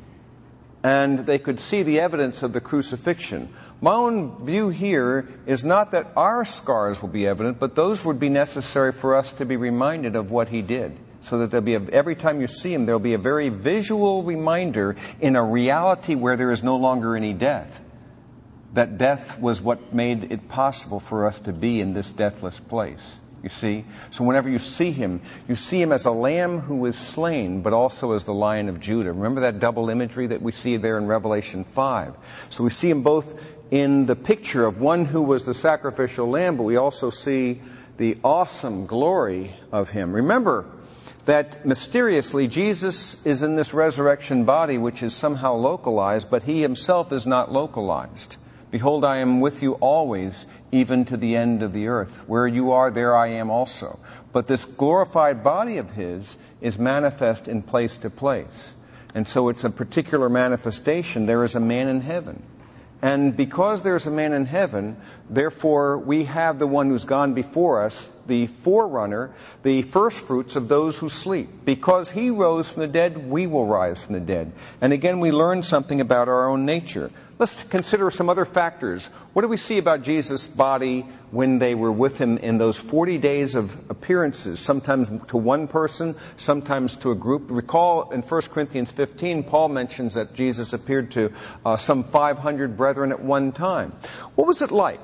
and they could see the evidence of the crucifixion. My own view here is not that our scars will be evident, but those would be necessary for us to be reminded of what he did. So that there'll be every time you see him, there'll be a very visual reminder in a reality where there is no longer any death. That death was what made it possible for us to be in this deathless place. You see? So whenever you see him as a lamb who was slain, but also as the Lion of Judah. Remember that double imagery that we see there in Revelation 5? So we see him both in the picture of one who was the sacrificial lamb, but we also see the awesome glory of him. Remember that mysteriously Jesus is in this resurrection body which is somehow localized, but he himself is not localized. Behold, I am with you always, even to the end of the earth. Where you are, there I am also. But this glorified body of his is manifest in place to place. And so it's a particular manifestation. There is a man in heaven. And because there's a man in heaven, therefore we have the one who's gone before us, the forerunner, the first fruits of those who sleep. Because he rose from the dead, we will rise from the dead. And again, we learn something about our own nature. Let's consider some other factors. What do we see about Jesus' body when they were with him in those 40 days of appearances, sometimes to one person, sometimes to a group? Recall in 1 Corinthians 15, Paul mentions that Jesus appeared to some 500 brethren at one time. What was it like?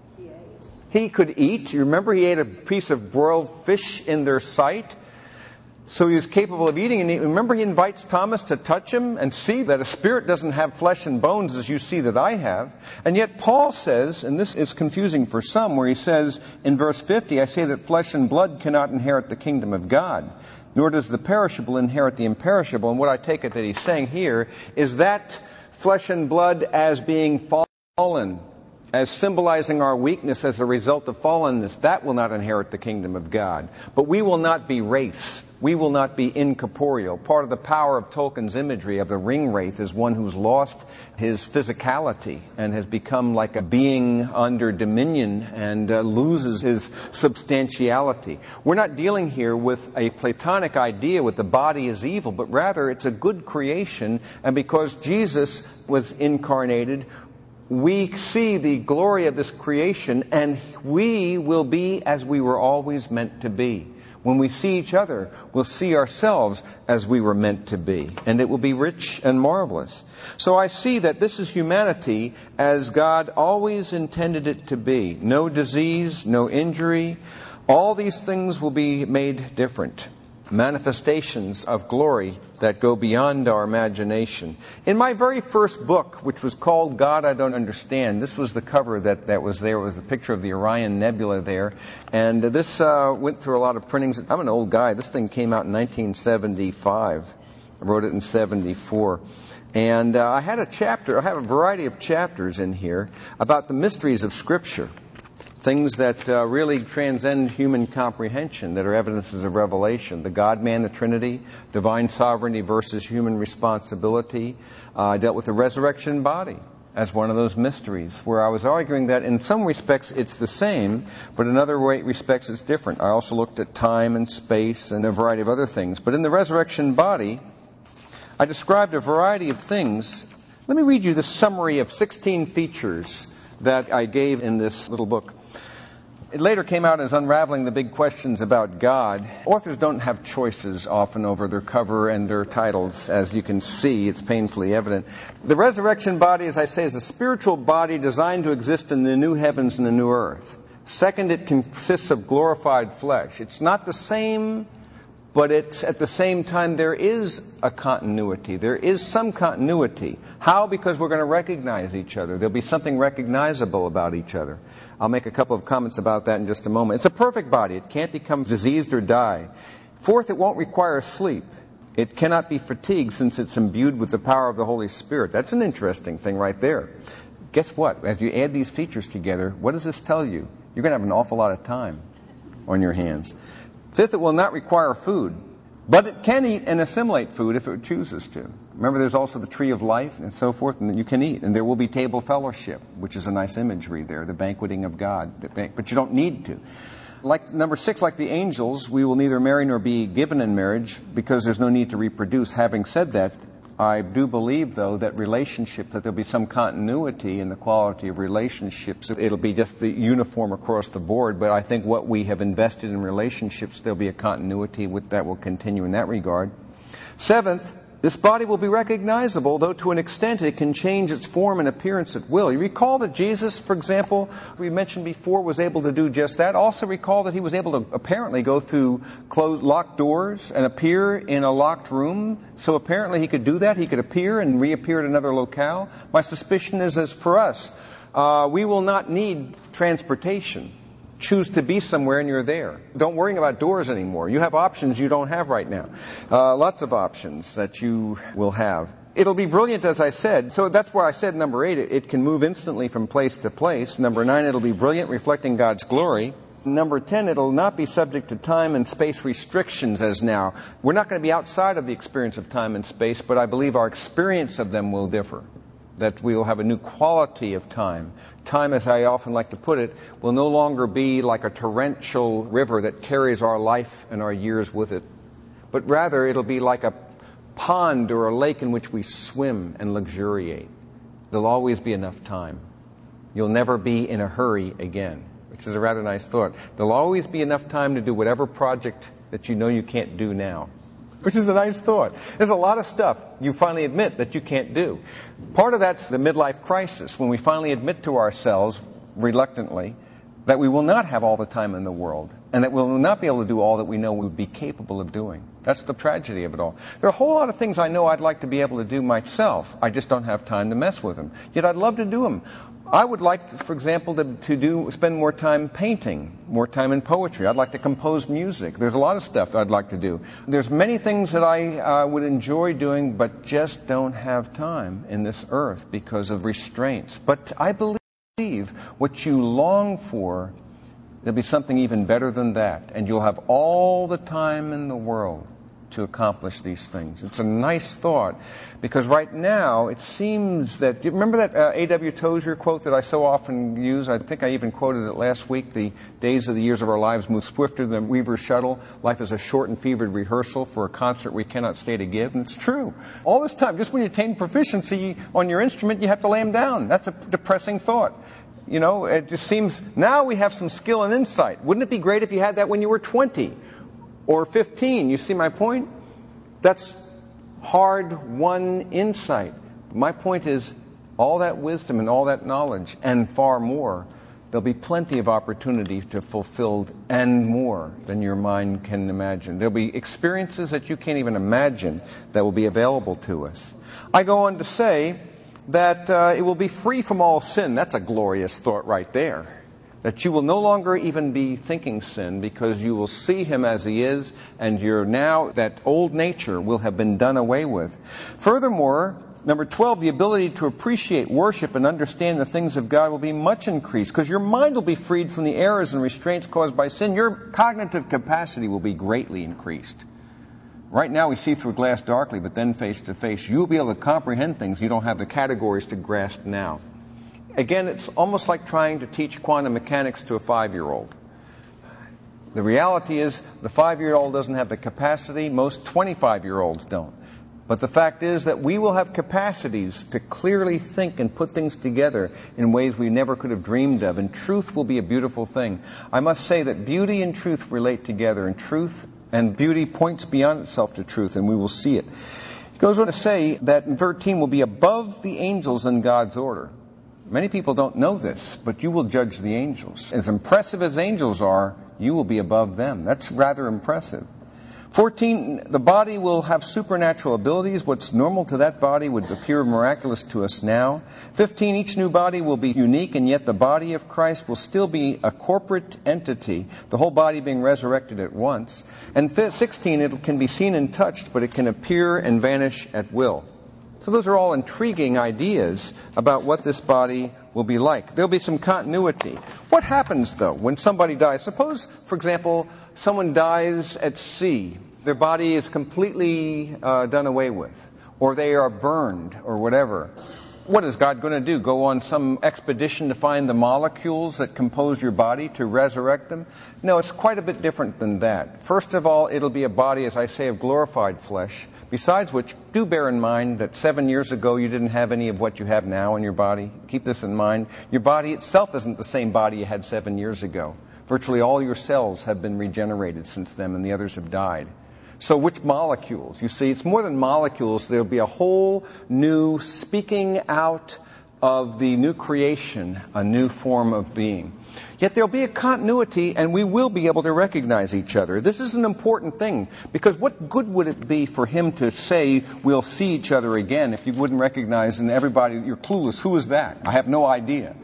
He could eat. You remember he ate a piece of broiled fish in their sight. So he was capable of eating. And remember he invites Thomas to touch him and see that a spirit doesn't have flesh and bones as you see that I have. And yet Paul says, and this is confusing for some, where he says in verse 50, I say that flesh and blood cannot inherit the kingdom of God, nor does the perishable inherit the imperishable. And what I take it that he's saying here is that flesh and blood as being fallen, as symbolizing our weakness as a result of fallenness, that will not inherit the kingdom of God. But we will not be wraiths. We will not be incorporeal. Part of the power of Tolkien's imagery of the ring wraith is one who's lost his physicality and has become like a being under dominion and loses his substantiality. We're not dealing here with a Platonic idea with the body is evil, but rather it's a good creation, and because Jesus was incarnated, we see the glory of this creation, and we will be as we were always meant to be. When we see each other, we'll see ourselves as we were meant to be, and it will be rich and marvelous. So I see that this is humanity as God always intended it to be. No disease, no injury. All these things will be made different. Manifestations of glory that go beyond our imagination. In my very first book, which was called God I Don't Understand, this was the cover that was there. It was the picture of the Orion Nebula there. And this went through a lot of printings. I'm an old guy. This thing came out in 1975. I wrote it in 74. And I have a variety of chapters in here about the mysteries of Scripture. Things that really transcend human comprehension, that are evidences of revelation. The God-man, the Trinity, divine sovereignty versus human responsibility. I dealt with the resurrection body as one of those mysteries, where I was arguing that in some respects it's the same, but in other respects it's different. I also looked at time and space and a variety of other things. But in the resurrection body, I described a variety of things. Let me read you the summary of 16 features that I gave in this little book. It later came out as Unraveling the Big Questions About God. Authors don't have choices often over their cover and their titles. As you can see, it's painfully evident. The resurrection body, as I say, is a spiritual body designed to exist in the new heavens and the new earth. Second, it consists of glorified flesh. It's not the same, but it's at the same time there is a continuity. There is some continuity. How? Because we're going to recognize each other. There'll be something recognizable about each other. I'll make a couple of comments about that in just a moment. It's a perfect body. It can't become diseased or die. Fourth, it won't require sleep. It cannot be fatigued since it's imbued with the power of the Holy Spirit. That's an interesting thing right there. Guess what? As you add these features together, what does this tell you? You're going to have an awful lot of time on your hands. Fifth, it will not require food, but it can eat and assimilate food if it chooses to. Remember, there's also the tree of life and so forth, and you can eat. And there will be table fellowship, which is a nice imagery there, the banqueting of God. But you don't need to. Like number 6, like the angels, we will neither marry nor be given in marriage because there's no need to reproduce. Having said that, I do believe, though, that there'll be some continuity in the quality of relationships. It'll be just the uniform across the board, but I think what we have invested in relationships, there'll be a continuity that will continue in that regard. Seventh, this body will be recognizable, though to an extent it can change its form and appearance at will. You recall that Jesus, for example, we mentioned before, was able to do just that. Also recall that he was able to apparently go through locked doors and appear in a locked room. So apparently he could do that. He could appear and reappear at another locale. My suspicion is, as for us, we will not need transportation. Choose to be somewhere and you're there. Don't worry about doors anymore. You have options you don't have right now. Lots of options that you will have. It'll be brilliant, as I said. So that's where I said number 8, it can move instantly from place to place. Number 9, it'll be brilliant, reflecting God's glory. Number 10, it'll not be subject to time and space restrictions as now. We're not going to be outside of the experience of time and space, but I believe our experience of them will differ. that we will have a new quality of time. Time, as I often like to put it, will no longer be like a torrential river that carries our life and our years with it, but rather it'll be like a pond or a lake in which we swim and luxuriate. There'll always be enough time. You'll never be in a hurry again, which is a rather nice thought. There'll always be enough time to do whatever project that you know you can't do now, which is a nice thought. There's a lot of stuff you finally admit that you can't do. Part of that's the midlife crisis, when we finally admit to ourselves, reluctantly, that we will not have all the time in the world, and that we will not be able to do all that we know we would be capable of doing. That's the tragedy of it all. There are a whole lot of things I know I'd like to be able to do myself. I just don't have time to mess with them. Yet I'd love to do them. I would like, for example, to spend more time painting, more time in poetry. I'd like to compose music. There's a lot of stuff that I'd like to do. There's many things that I would enjoy doing, but just don't have time in this earth because of restraints. But I believe what you long for, there'll be something even better than that, and you'll have all the time in the world to accomplish these things. It's a nice thought, because right now it seems that, do you remember that A.W. Tozier quote that I so often use? I think I even quoted it last week. The days of the years of our lives move swifter than Weaver's shuttle. Life is a short and fevered rehearsal for a concert we cannot stay to give. And it's true. All this time, just when you attain proficiency on your instrument, you have to lay them down. That's a depressing thought. You know, it just seems now we have some skill and insight. Wouldn't it be great if you had that when you were 20 or 15? You see my point? That's hard-won insight. My point is, all that wisdom and all that knowledge and far more, there'll be plenty of opportunity to fulfill and more than your mind can imagine. There'll be experiences that you can't even imagine that will be available to us. I go on to say that it will be free from all sin. That's a glorious thought right there. That you will no longer even be thinking sin, because you will see him as he is, and that old nature will have been done away with. Furthermore, number 12, the ability to appreciate worship and understand the things of God will be much increased, because your mind will be freed from the errors and restraints caused by sin. Your cognitive capacity will be greatly increased. Right now we see through glass darkly, but then face to face. You'll be able to comprehend things you don't have the categories to grasp now. Again, it's almost like trying to teach quantum mechanics to a 5-year-old. The reality is the 5-year-old doesn't have the capacity. Most 25-year-olds don't. But the fact is that we will have capacities to clearly think and put things together in ways we never could have dreamed of. And truth will be a beautiful thing. I must say that beauty and truth relate together. And truth and beauty points beyond itself to truth, and we will see it. He goes on to say that in 13 will be above the angels in God's order. Many people don't know this, but you will judge the angels. As impressive as angels are, you will be above them. That's rather impressive. 14, the body will have supernatural abilities. What's normal to that body would appear miraculous to us now. 15, each new body will be unique, and yet the body of Christ will still be a corporate entity, the whole body being resurrected at once. And 16, it can be seen and touched, but it can appear and vanish at will. So those are all intriguing ideas about what this body will be like. There'll be some continuity. What happens, though, when somebody dies? Suppose, for example, someone dies at sea. Their body is completely done away with, or they are burned, or whatever. What is God going to do? Go on some expedition to find the molecules that compose your body to resurrect them? No, it's quite a bit different than that. First of all, it'll be a body, as I say, of glorified flesh. Besides which, do bear in mind that 7 years ago you didn't have any of what you have now in your body. Keep this in mind. Your body itself isn't the same body you had 7 years ago. Virtually all your cells have been regenerated since then, and the others have died. So which molecules? You see, it's more than molecules. There'll be a whole new speaking out of the new creation, a new form of being. Yet there'll be a continuity, and we will be able to recognize each other. This is an important thing, because what good would it be for him to say we'll see each other again if you wouldn't recognize, and everybody, you're clueless, who is that? I have no idea.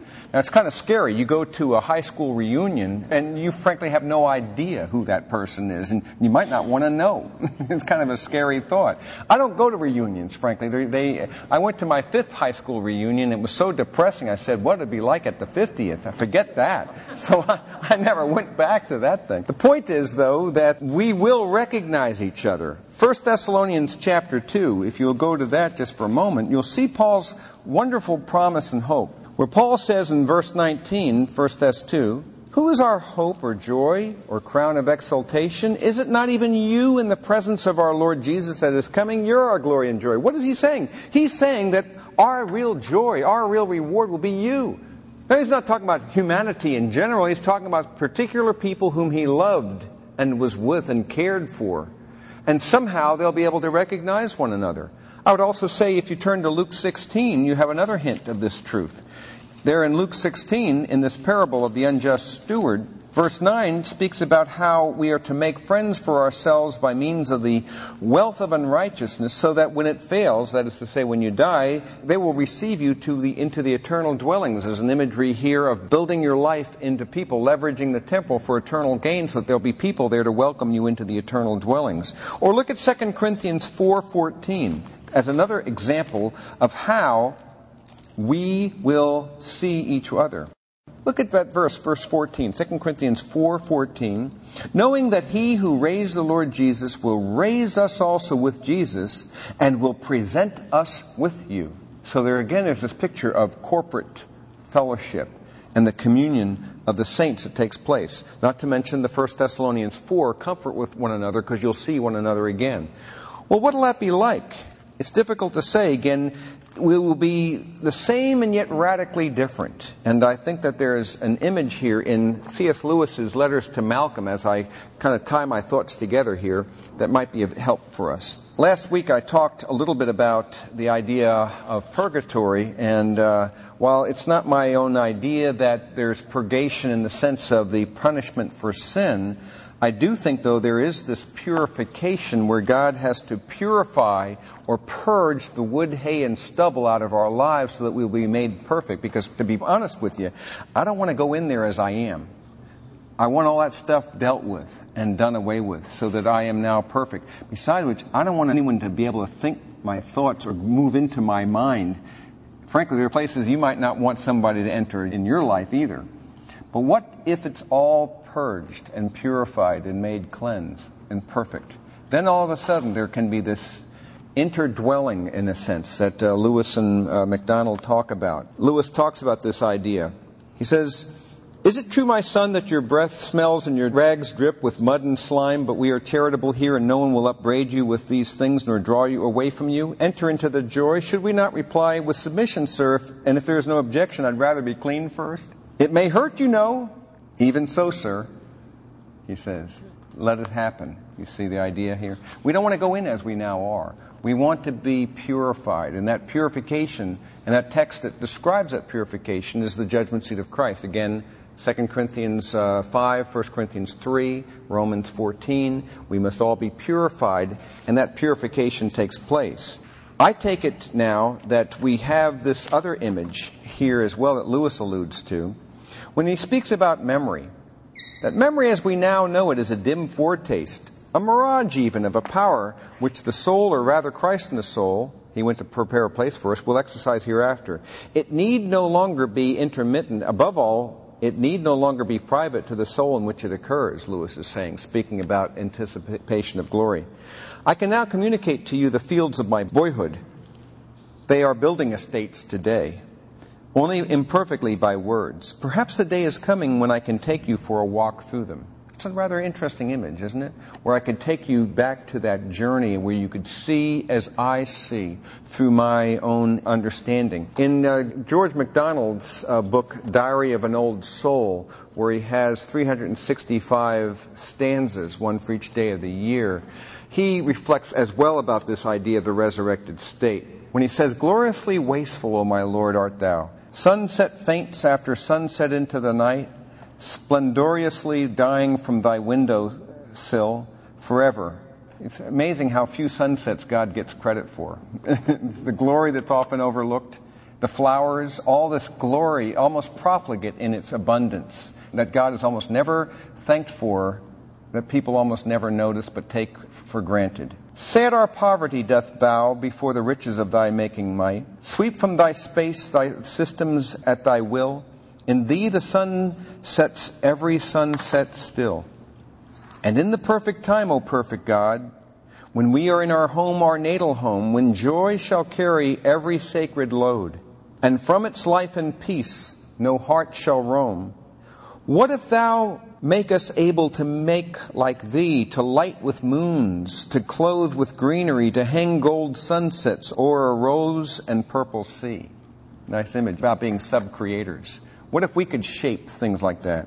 Now, it's kind of scary. You go to a high school reunion, and you frankly have no idea who that person is, and you might not want to know. It's kind of a scary thought. I don't go to reunions, frankly. I went to my 5th high school reunion. It was so depressing. I said, what would it be like at the 50th? I forget that. So I never went back to that thing. The point is, though, that we will recognize each other. 1 Thessalonians chapter 2, if you'll go to that just for a moment, you'll see Paul's wonderful promise and hope, where Paul says in verse 19, 1 Thess 2, who is our hope or joy or crown of exaltation? Is it not even you in the presence of our Lord Jesus that is coming? You're our glory and joy. What is he saying? He's saying that our real joy, our real reward will be you. Now, he's not talking about humanity in general. He's talking about particular people whom he loved and was with and cared for. And somehow they'll be able to recognize one another. I would also say if you turn to Luke 16, you have another hint of this truth. There in Luke 16, in this parable of the unjust steward, verse 9 speaks about how we are to make friends for ourselves by means of the wealth of unrighteousness, so that when it fails, that is to say when you die, they will receive you into the eternal dwellings. There's an imagery here of building your life into people, leveraging the temple for eternal gain, so that there'll be people there to welcome you into the eternal dwellings. Or look at 2 Corinthians 4:14 as another example of how we will see each other. Look at that verse 14, 2 Corinthians 4:14. Knowing that he who raised the Lord Jesus will raise us also with Jesus and will present us with you. So there's this picture of corporate fellowship and the communion of the saints that takes place. Not to mention the 1 Thessalonians 4, comfort with one another because you'll see one another again. Well, what'll that be like? It's difficult to say. Again, we will be the same and yet radically different. And I think that there's an image here in C.S. Lewis's letters to Malcolm, as I kind of tie my thoughts together here, that might be of help for us. Last week I talked a little bit about the idea of purgatory, and while it's not my own idea that there's purgation in the sense of the punishment for sin, I do think, though, there is this purification where God has to purify or purge the wood, hay, and stubble out of our lives so that we'll be made perfect. Because, to be honest with you, I don't want to go in there as I am. I want all that stuff dealt with and done away with so that I am now perfect. Besides which, I don't want anyone to be able to think my thoughts or move into my mind. Frankly, there are places you might not want somebody to enter in your life either. But what if it's all purged and purified and made cleansed and perfect? Then all of a sudden there can be this interdwelling, in a sense, that Lewis and MacDonald talk about. Lewis talks about this idea. He says, is it true, my son, that your breath smells and your rags drip with mud and slime, but we are charitable here and no one will upbraid you with these things nor draw you away from you? Enter into the joy. Should we not reply with submission, sir, and if there is no objection, I'd rather be clean first? It may hurt, you know. Even so, sir, he says, let it happen. You see the idea here? We don't want to go in as we now are. We want to be purified. And that purification, and that text that describes that purification is the judgment seat of Christ. Again, 2 Corinthians 5, 1 Corinthians 3, Romans 14. We must all be purified, and that purification takes place. I take it now that we have this other image here as well that Lewis alludes to, when he speaks about memory. That memory as we now know it is a dim foretaste, a mirage even of a power which the soul, or rather Christ in the soul, he went to prepare a place for us, will exercise hereafter. It need no longer be intermittent. Above all, it need no longer be private to the soul in which it occurs, Lewis is saying, speaking about anticipation of glory. I can now communicate to you the fields of my boyhood. They are building estates today, only imperfectly by words. Perhaps the day is coming when I can take you for a walk through them. It's a rather interesting image, isn't it? Where I could take you back to that journey where you could see as I see through my own understanding. In George MacDonald's book, Diary of an Old Soul, where he has 365 stanzas, one for each day of the year, he reflects as well about this idea of the resurrected state. When he says, gloriously wasteful, O my Lord, art thou. Sunset faints after sunset into the night, splendorously dying from thy window sill forever. It's amazing how few sunsets God gets credit for. The glory that's often overlooked, the flowers, all this glory, almost profligate in its abundance, that God is almost never thanked for, that people almost never notice but take for granted. Sad our poverty doth bow before the riches of thy making might. Sweep from thy space thy systems at thy will. In thee the sun sets every sunset still. And in the perfect time, O perfect God, when we are in our home, our natal home, when joy shall carry every sacred load, and from its life and peace no heart shall roam, what if thou make us able to make like thee, to light with moons, to clothe with greenery, to hang gold sunsets o'er a rose and purple sea? Nice image about being sub-creators. What if we could shape things like that?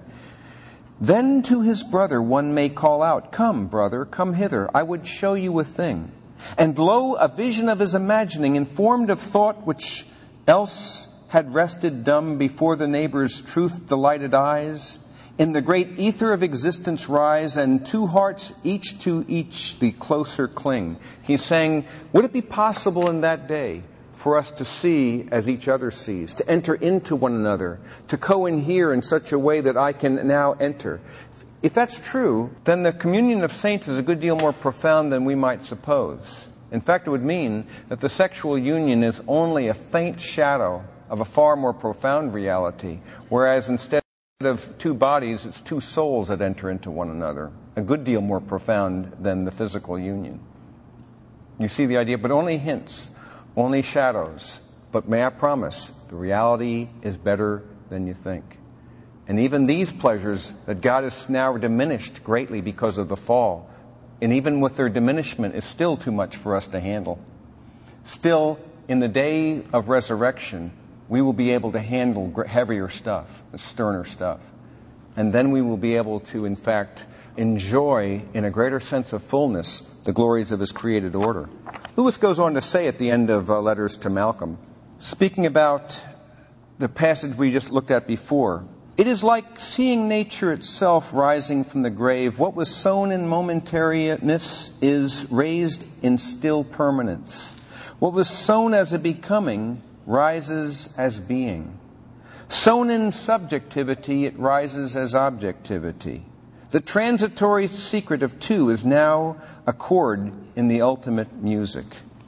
Then to his brother one may call out, Come, brother, come hither, I would show you a thing. And lo, a vision of his imagining, informed of thought which else had rested dumb before the neighbor's truth-delighted eyes, in the great ether of existence rise, and two hearts each to each the closer cling. He's saying, would it be possible in that day for us to see as each other sees, to enter into one another, to co-inhere in such a way that I can now enter? If that's true, then the communion of saints is a good deal more profound than we might suppose. In fact, it would mean that the sexual union is only a faint shadow of a far more profound reality, whereas instead of two bodies, it's two souls that enter into one another. A good deal more profound than the physical union. You see the idea, but only hints, only shadows. But may I promise, the reality is better than you think. And even these pleasures that God has now diminished greatly because of the fall, and even with their diminishment, is still too much for us to handle. Still, in the day of resurrection, we will be able to handle heavier stuff, sterner stuff. And then we will be able to, in fact, enjoy in a greater sense of fullness the glories of his created order. Lewis goes on to say at the end of Letters to Malcolm, speaking about the passage we just looked at before, it is like seeing nature itself rising from the grave. What was sown in momentariness is raised in still permanence. What was sown as a becoming rises as being. Sown in subjectivity, it rises as objectivity. The transitory secret of two is now a chord in the ultimate music.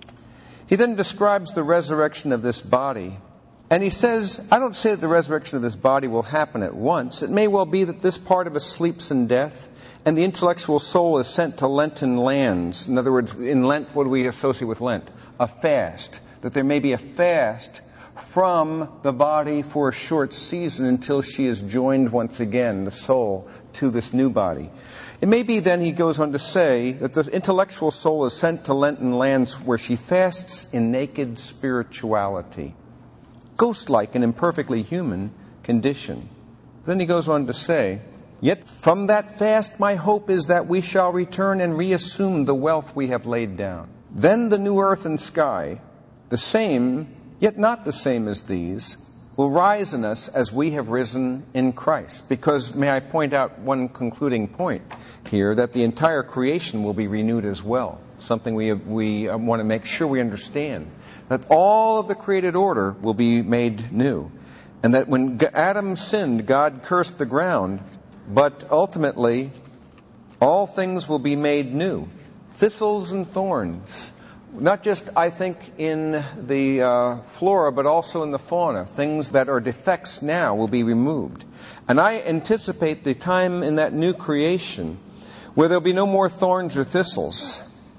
He then describes the resurrection of this body. And he says, I don't say that the resurrection of this body will happen at once. It may well be that this part of us sleeps in death, and the intellectual soul is sent to Lenten lands. In other words, in Lent, what do we associate with Lent? A fast. That there may be a fast from the body for a short season until she is joined once again, the soul, to this new body. It may be then, he goes on to say, that the intellectual soul is sent to Lenten lands where she fasts in naked spirituality, ghost-like and imperfectly human condition. Then he goes on to say, yet from that fast my hope is that we shall return and reassume the wealth we have laid down. Then the new earth and sky, the same, yet not the same as these, will rise in us as we have risen in Christ. Because, may I point out one concluding point here, that the entire creation will be renewed as well. Something we want to make sure we understand. That all of the created order will be made new. And that when Adam sinned, God cursed the ground. But ultimately, all things will be made new. Thistles and thorns. Not just, I think, in the flora, but also in the fauna. Things that are defects now will be removed. And I anticipate the time in that new creation where there'll be no more thorns or thistles,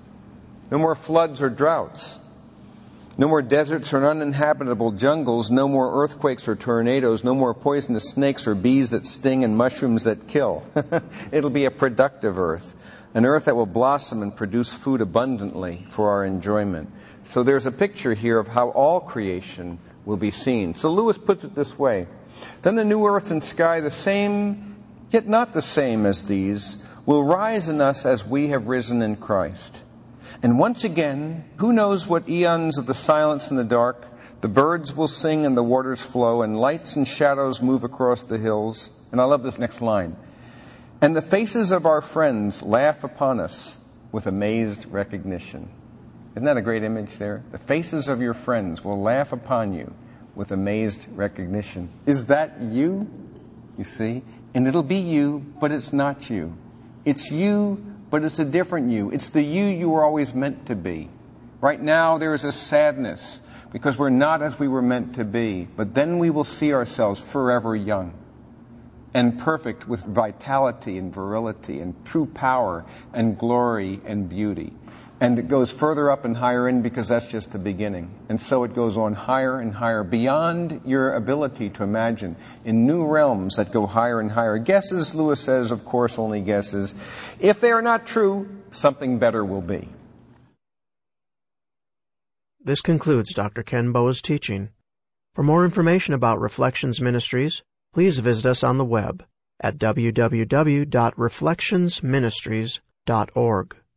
no more floods or droughts, no more deserts or uninhabitable jungles, no more earthquakes or tornadoes, no more poisonous snakes or bees that sting and mushrooms that kill. It'll be a productive earth. An earth that will blossom and produce food abundantly for our enjoyment. So there's a picture here of how all creation will be seen. So Lewis puts it this way. Then the new earth and sky, the same, yet not the same as these, will rise in us as we have risen in Christ. And once again, who knows what eons of the silence and the dark, the birds will sing and the waters flow, and lights and shadows move across the hills. And I love this next line. And the faces of our friends laugh upon us with amazed recognition. Isn't that a great image there? The faces of your friends will laugh upon you with amazed recognition. Is that you? You see? And it'll be you, but it's not you. It's you, but it's a different you. It's the you were always meant to be. Right now there is a sadness because we're not as we were meant to be. But then we will see ourselves forever young and perfect with vitality and virility and true power and glory and beauty. And it goes further up and higher in because that's just the beginning. And so it goes on higher and higher beyond your ability to imagine in new realms that go higher and higher. Guesses, Lewis says, of course, only guesses. If they are not true, something better will be. This concludes Dr. Ken Boa's teaching. For more information about Reflections Ministries, please visit us on the web at www.reflectionsministries.org.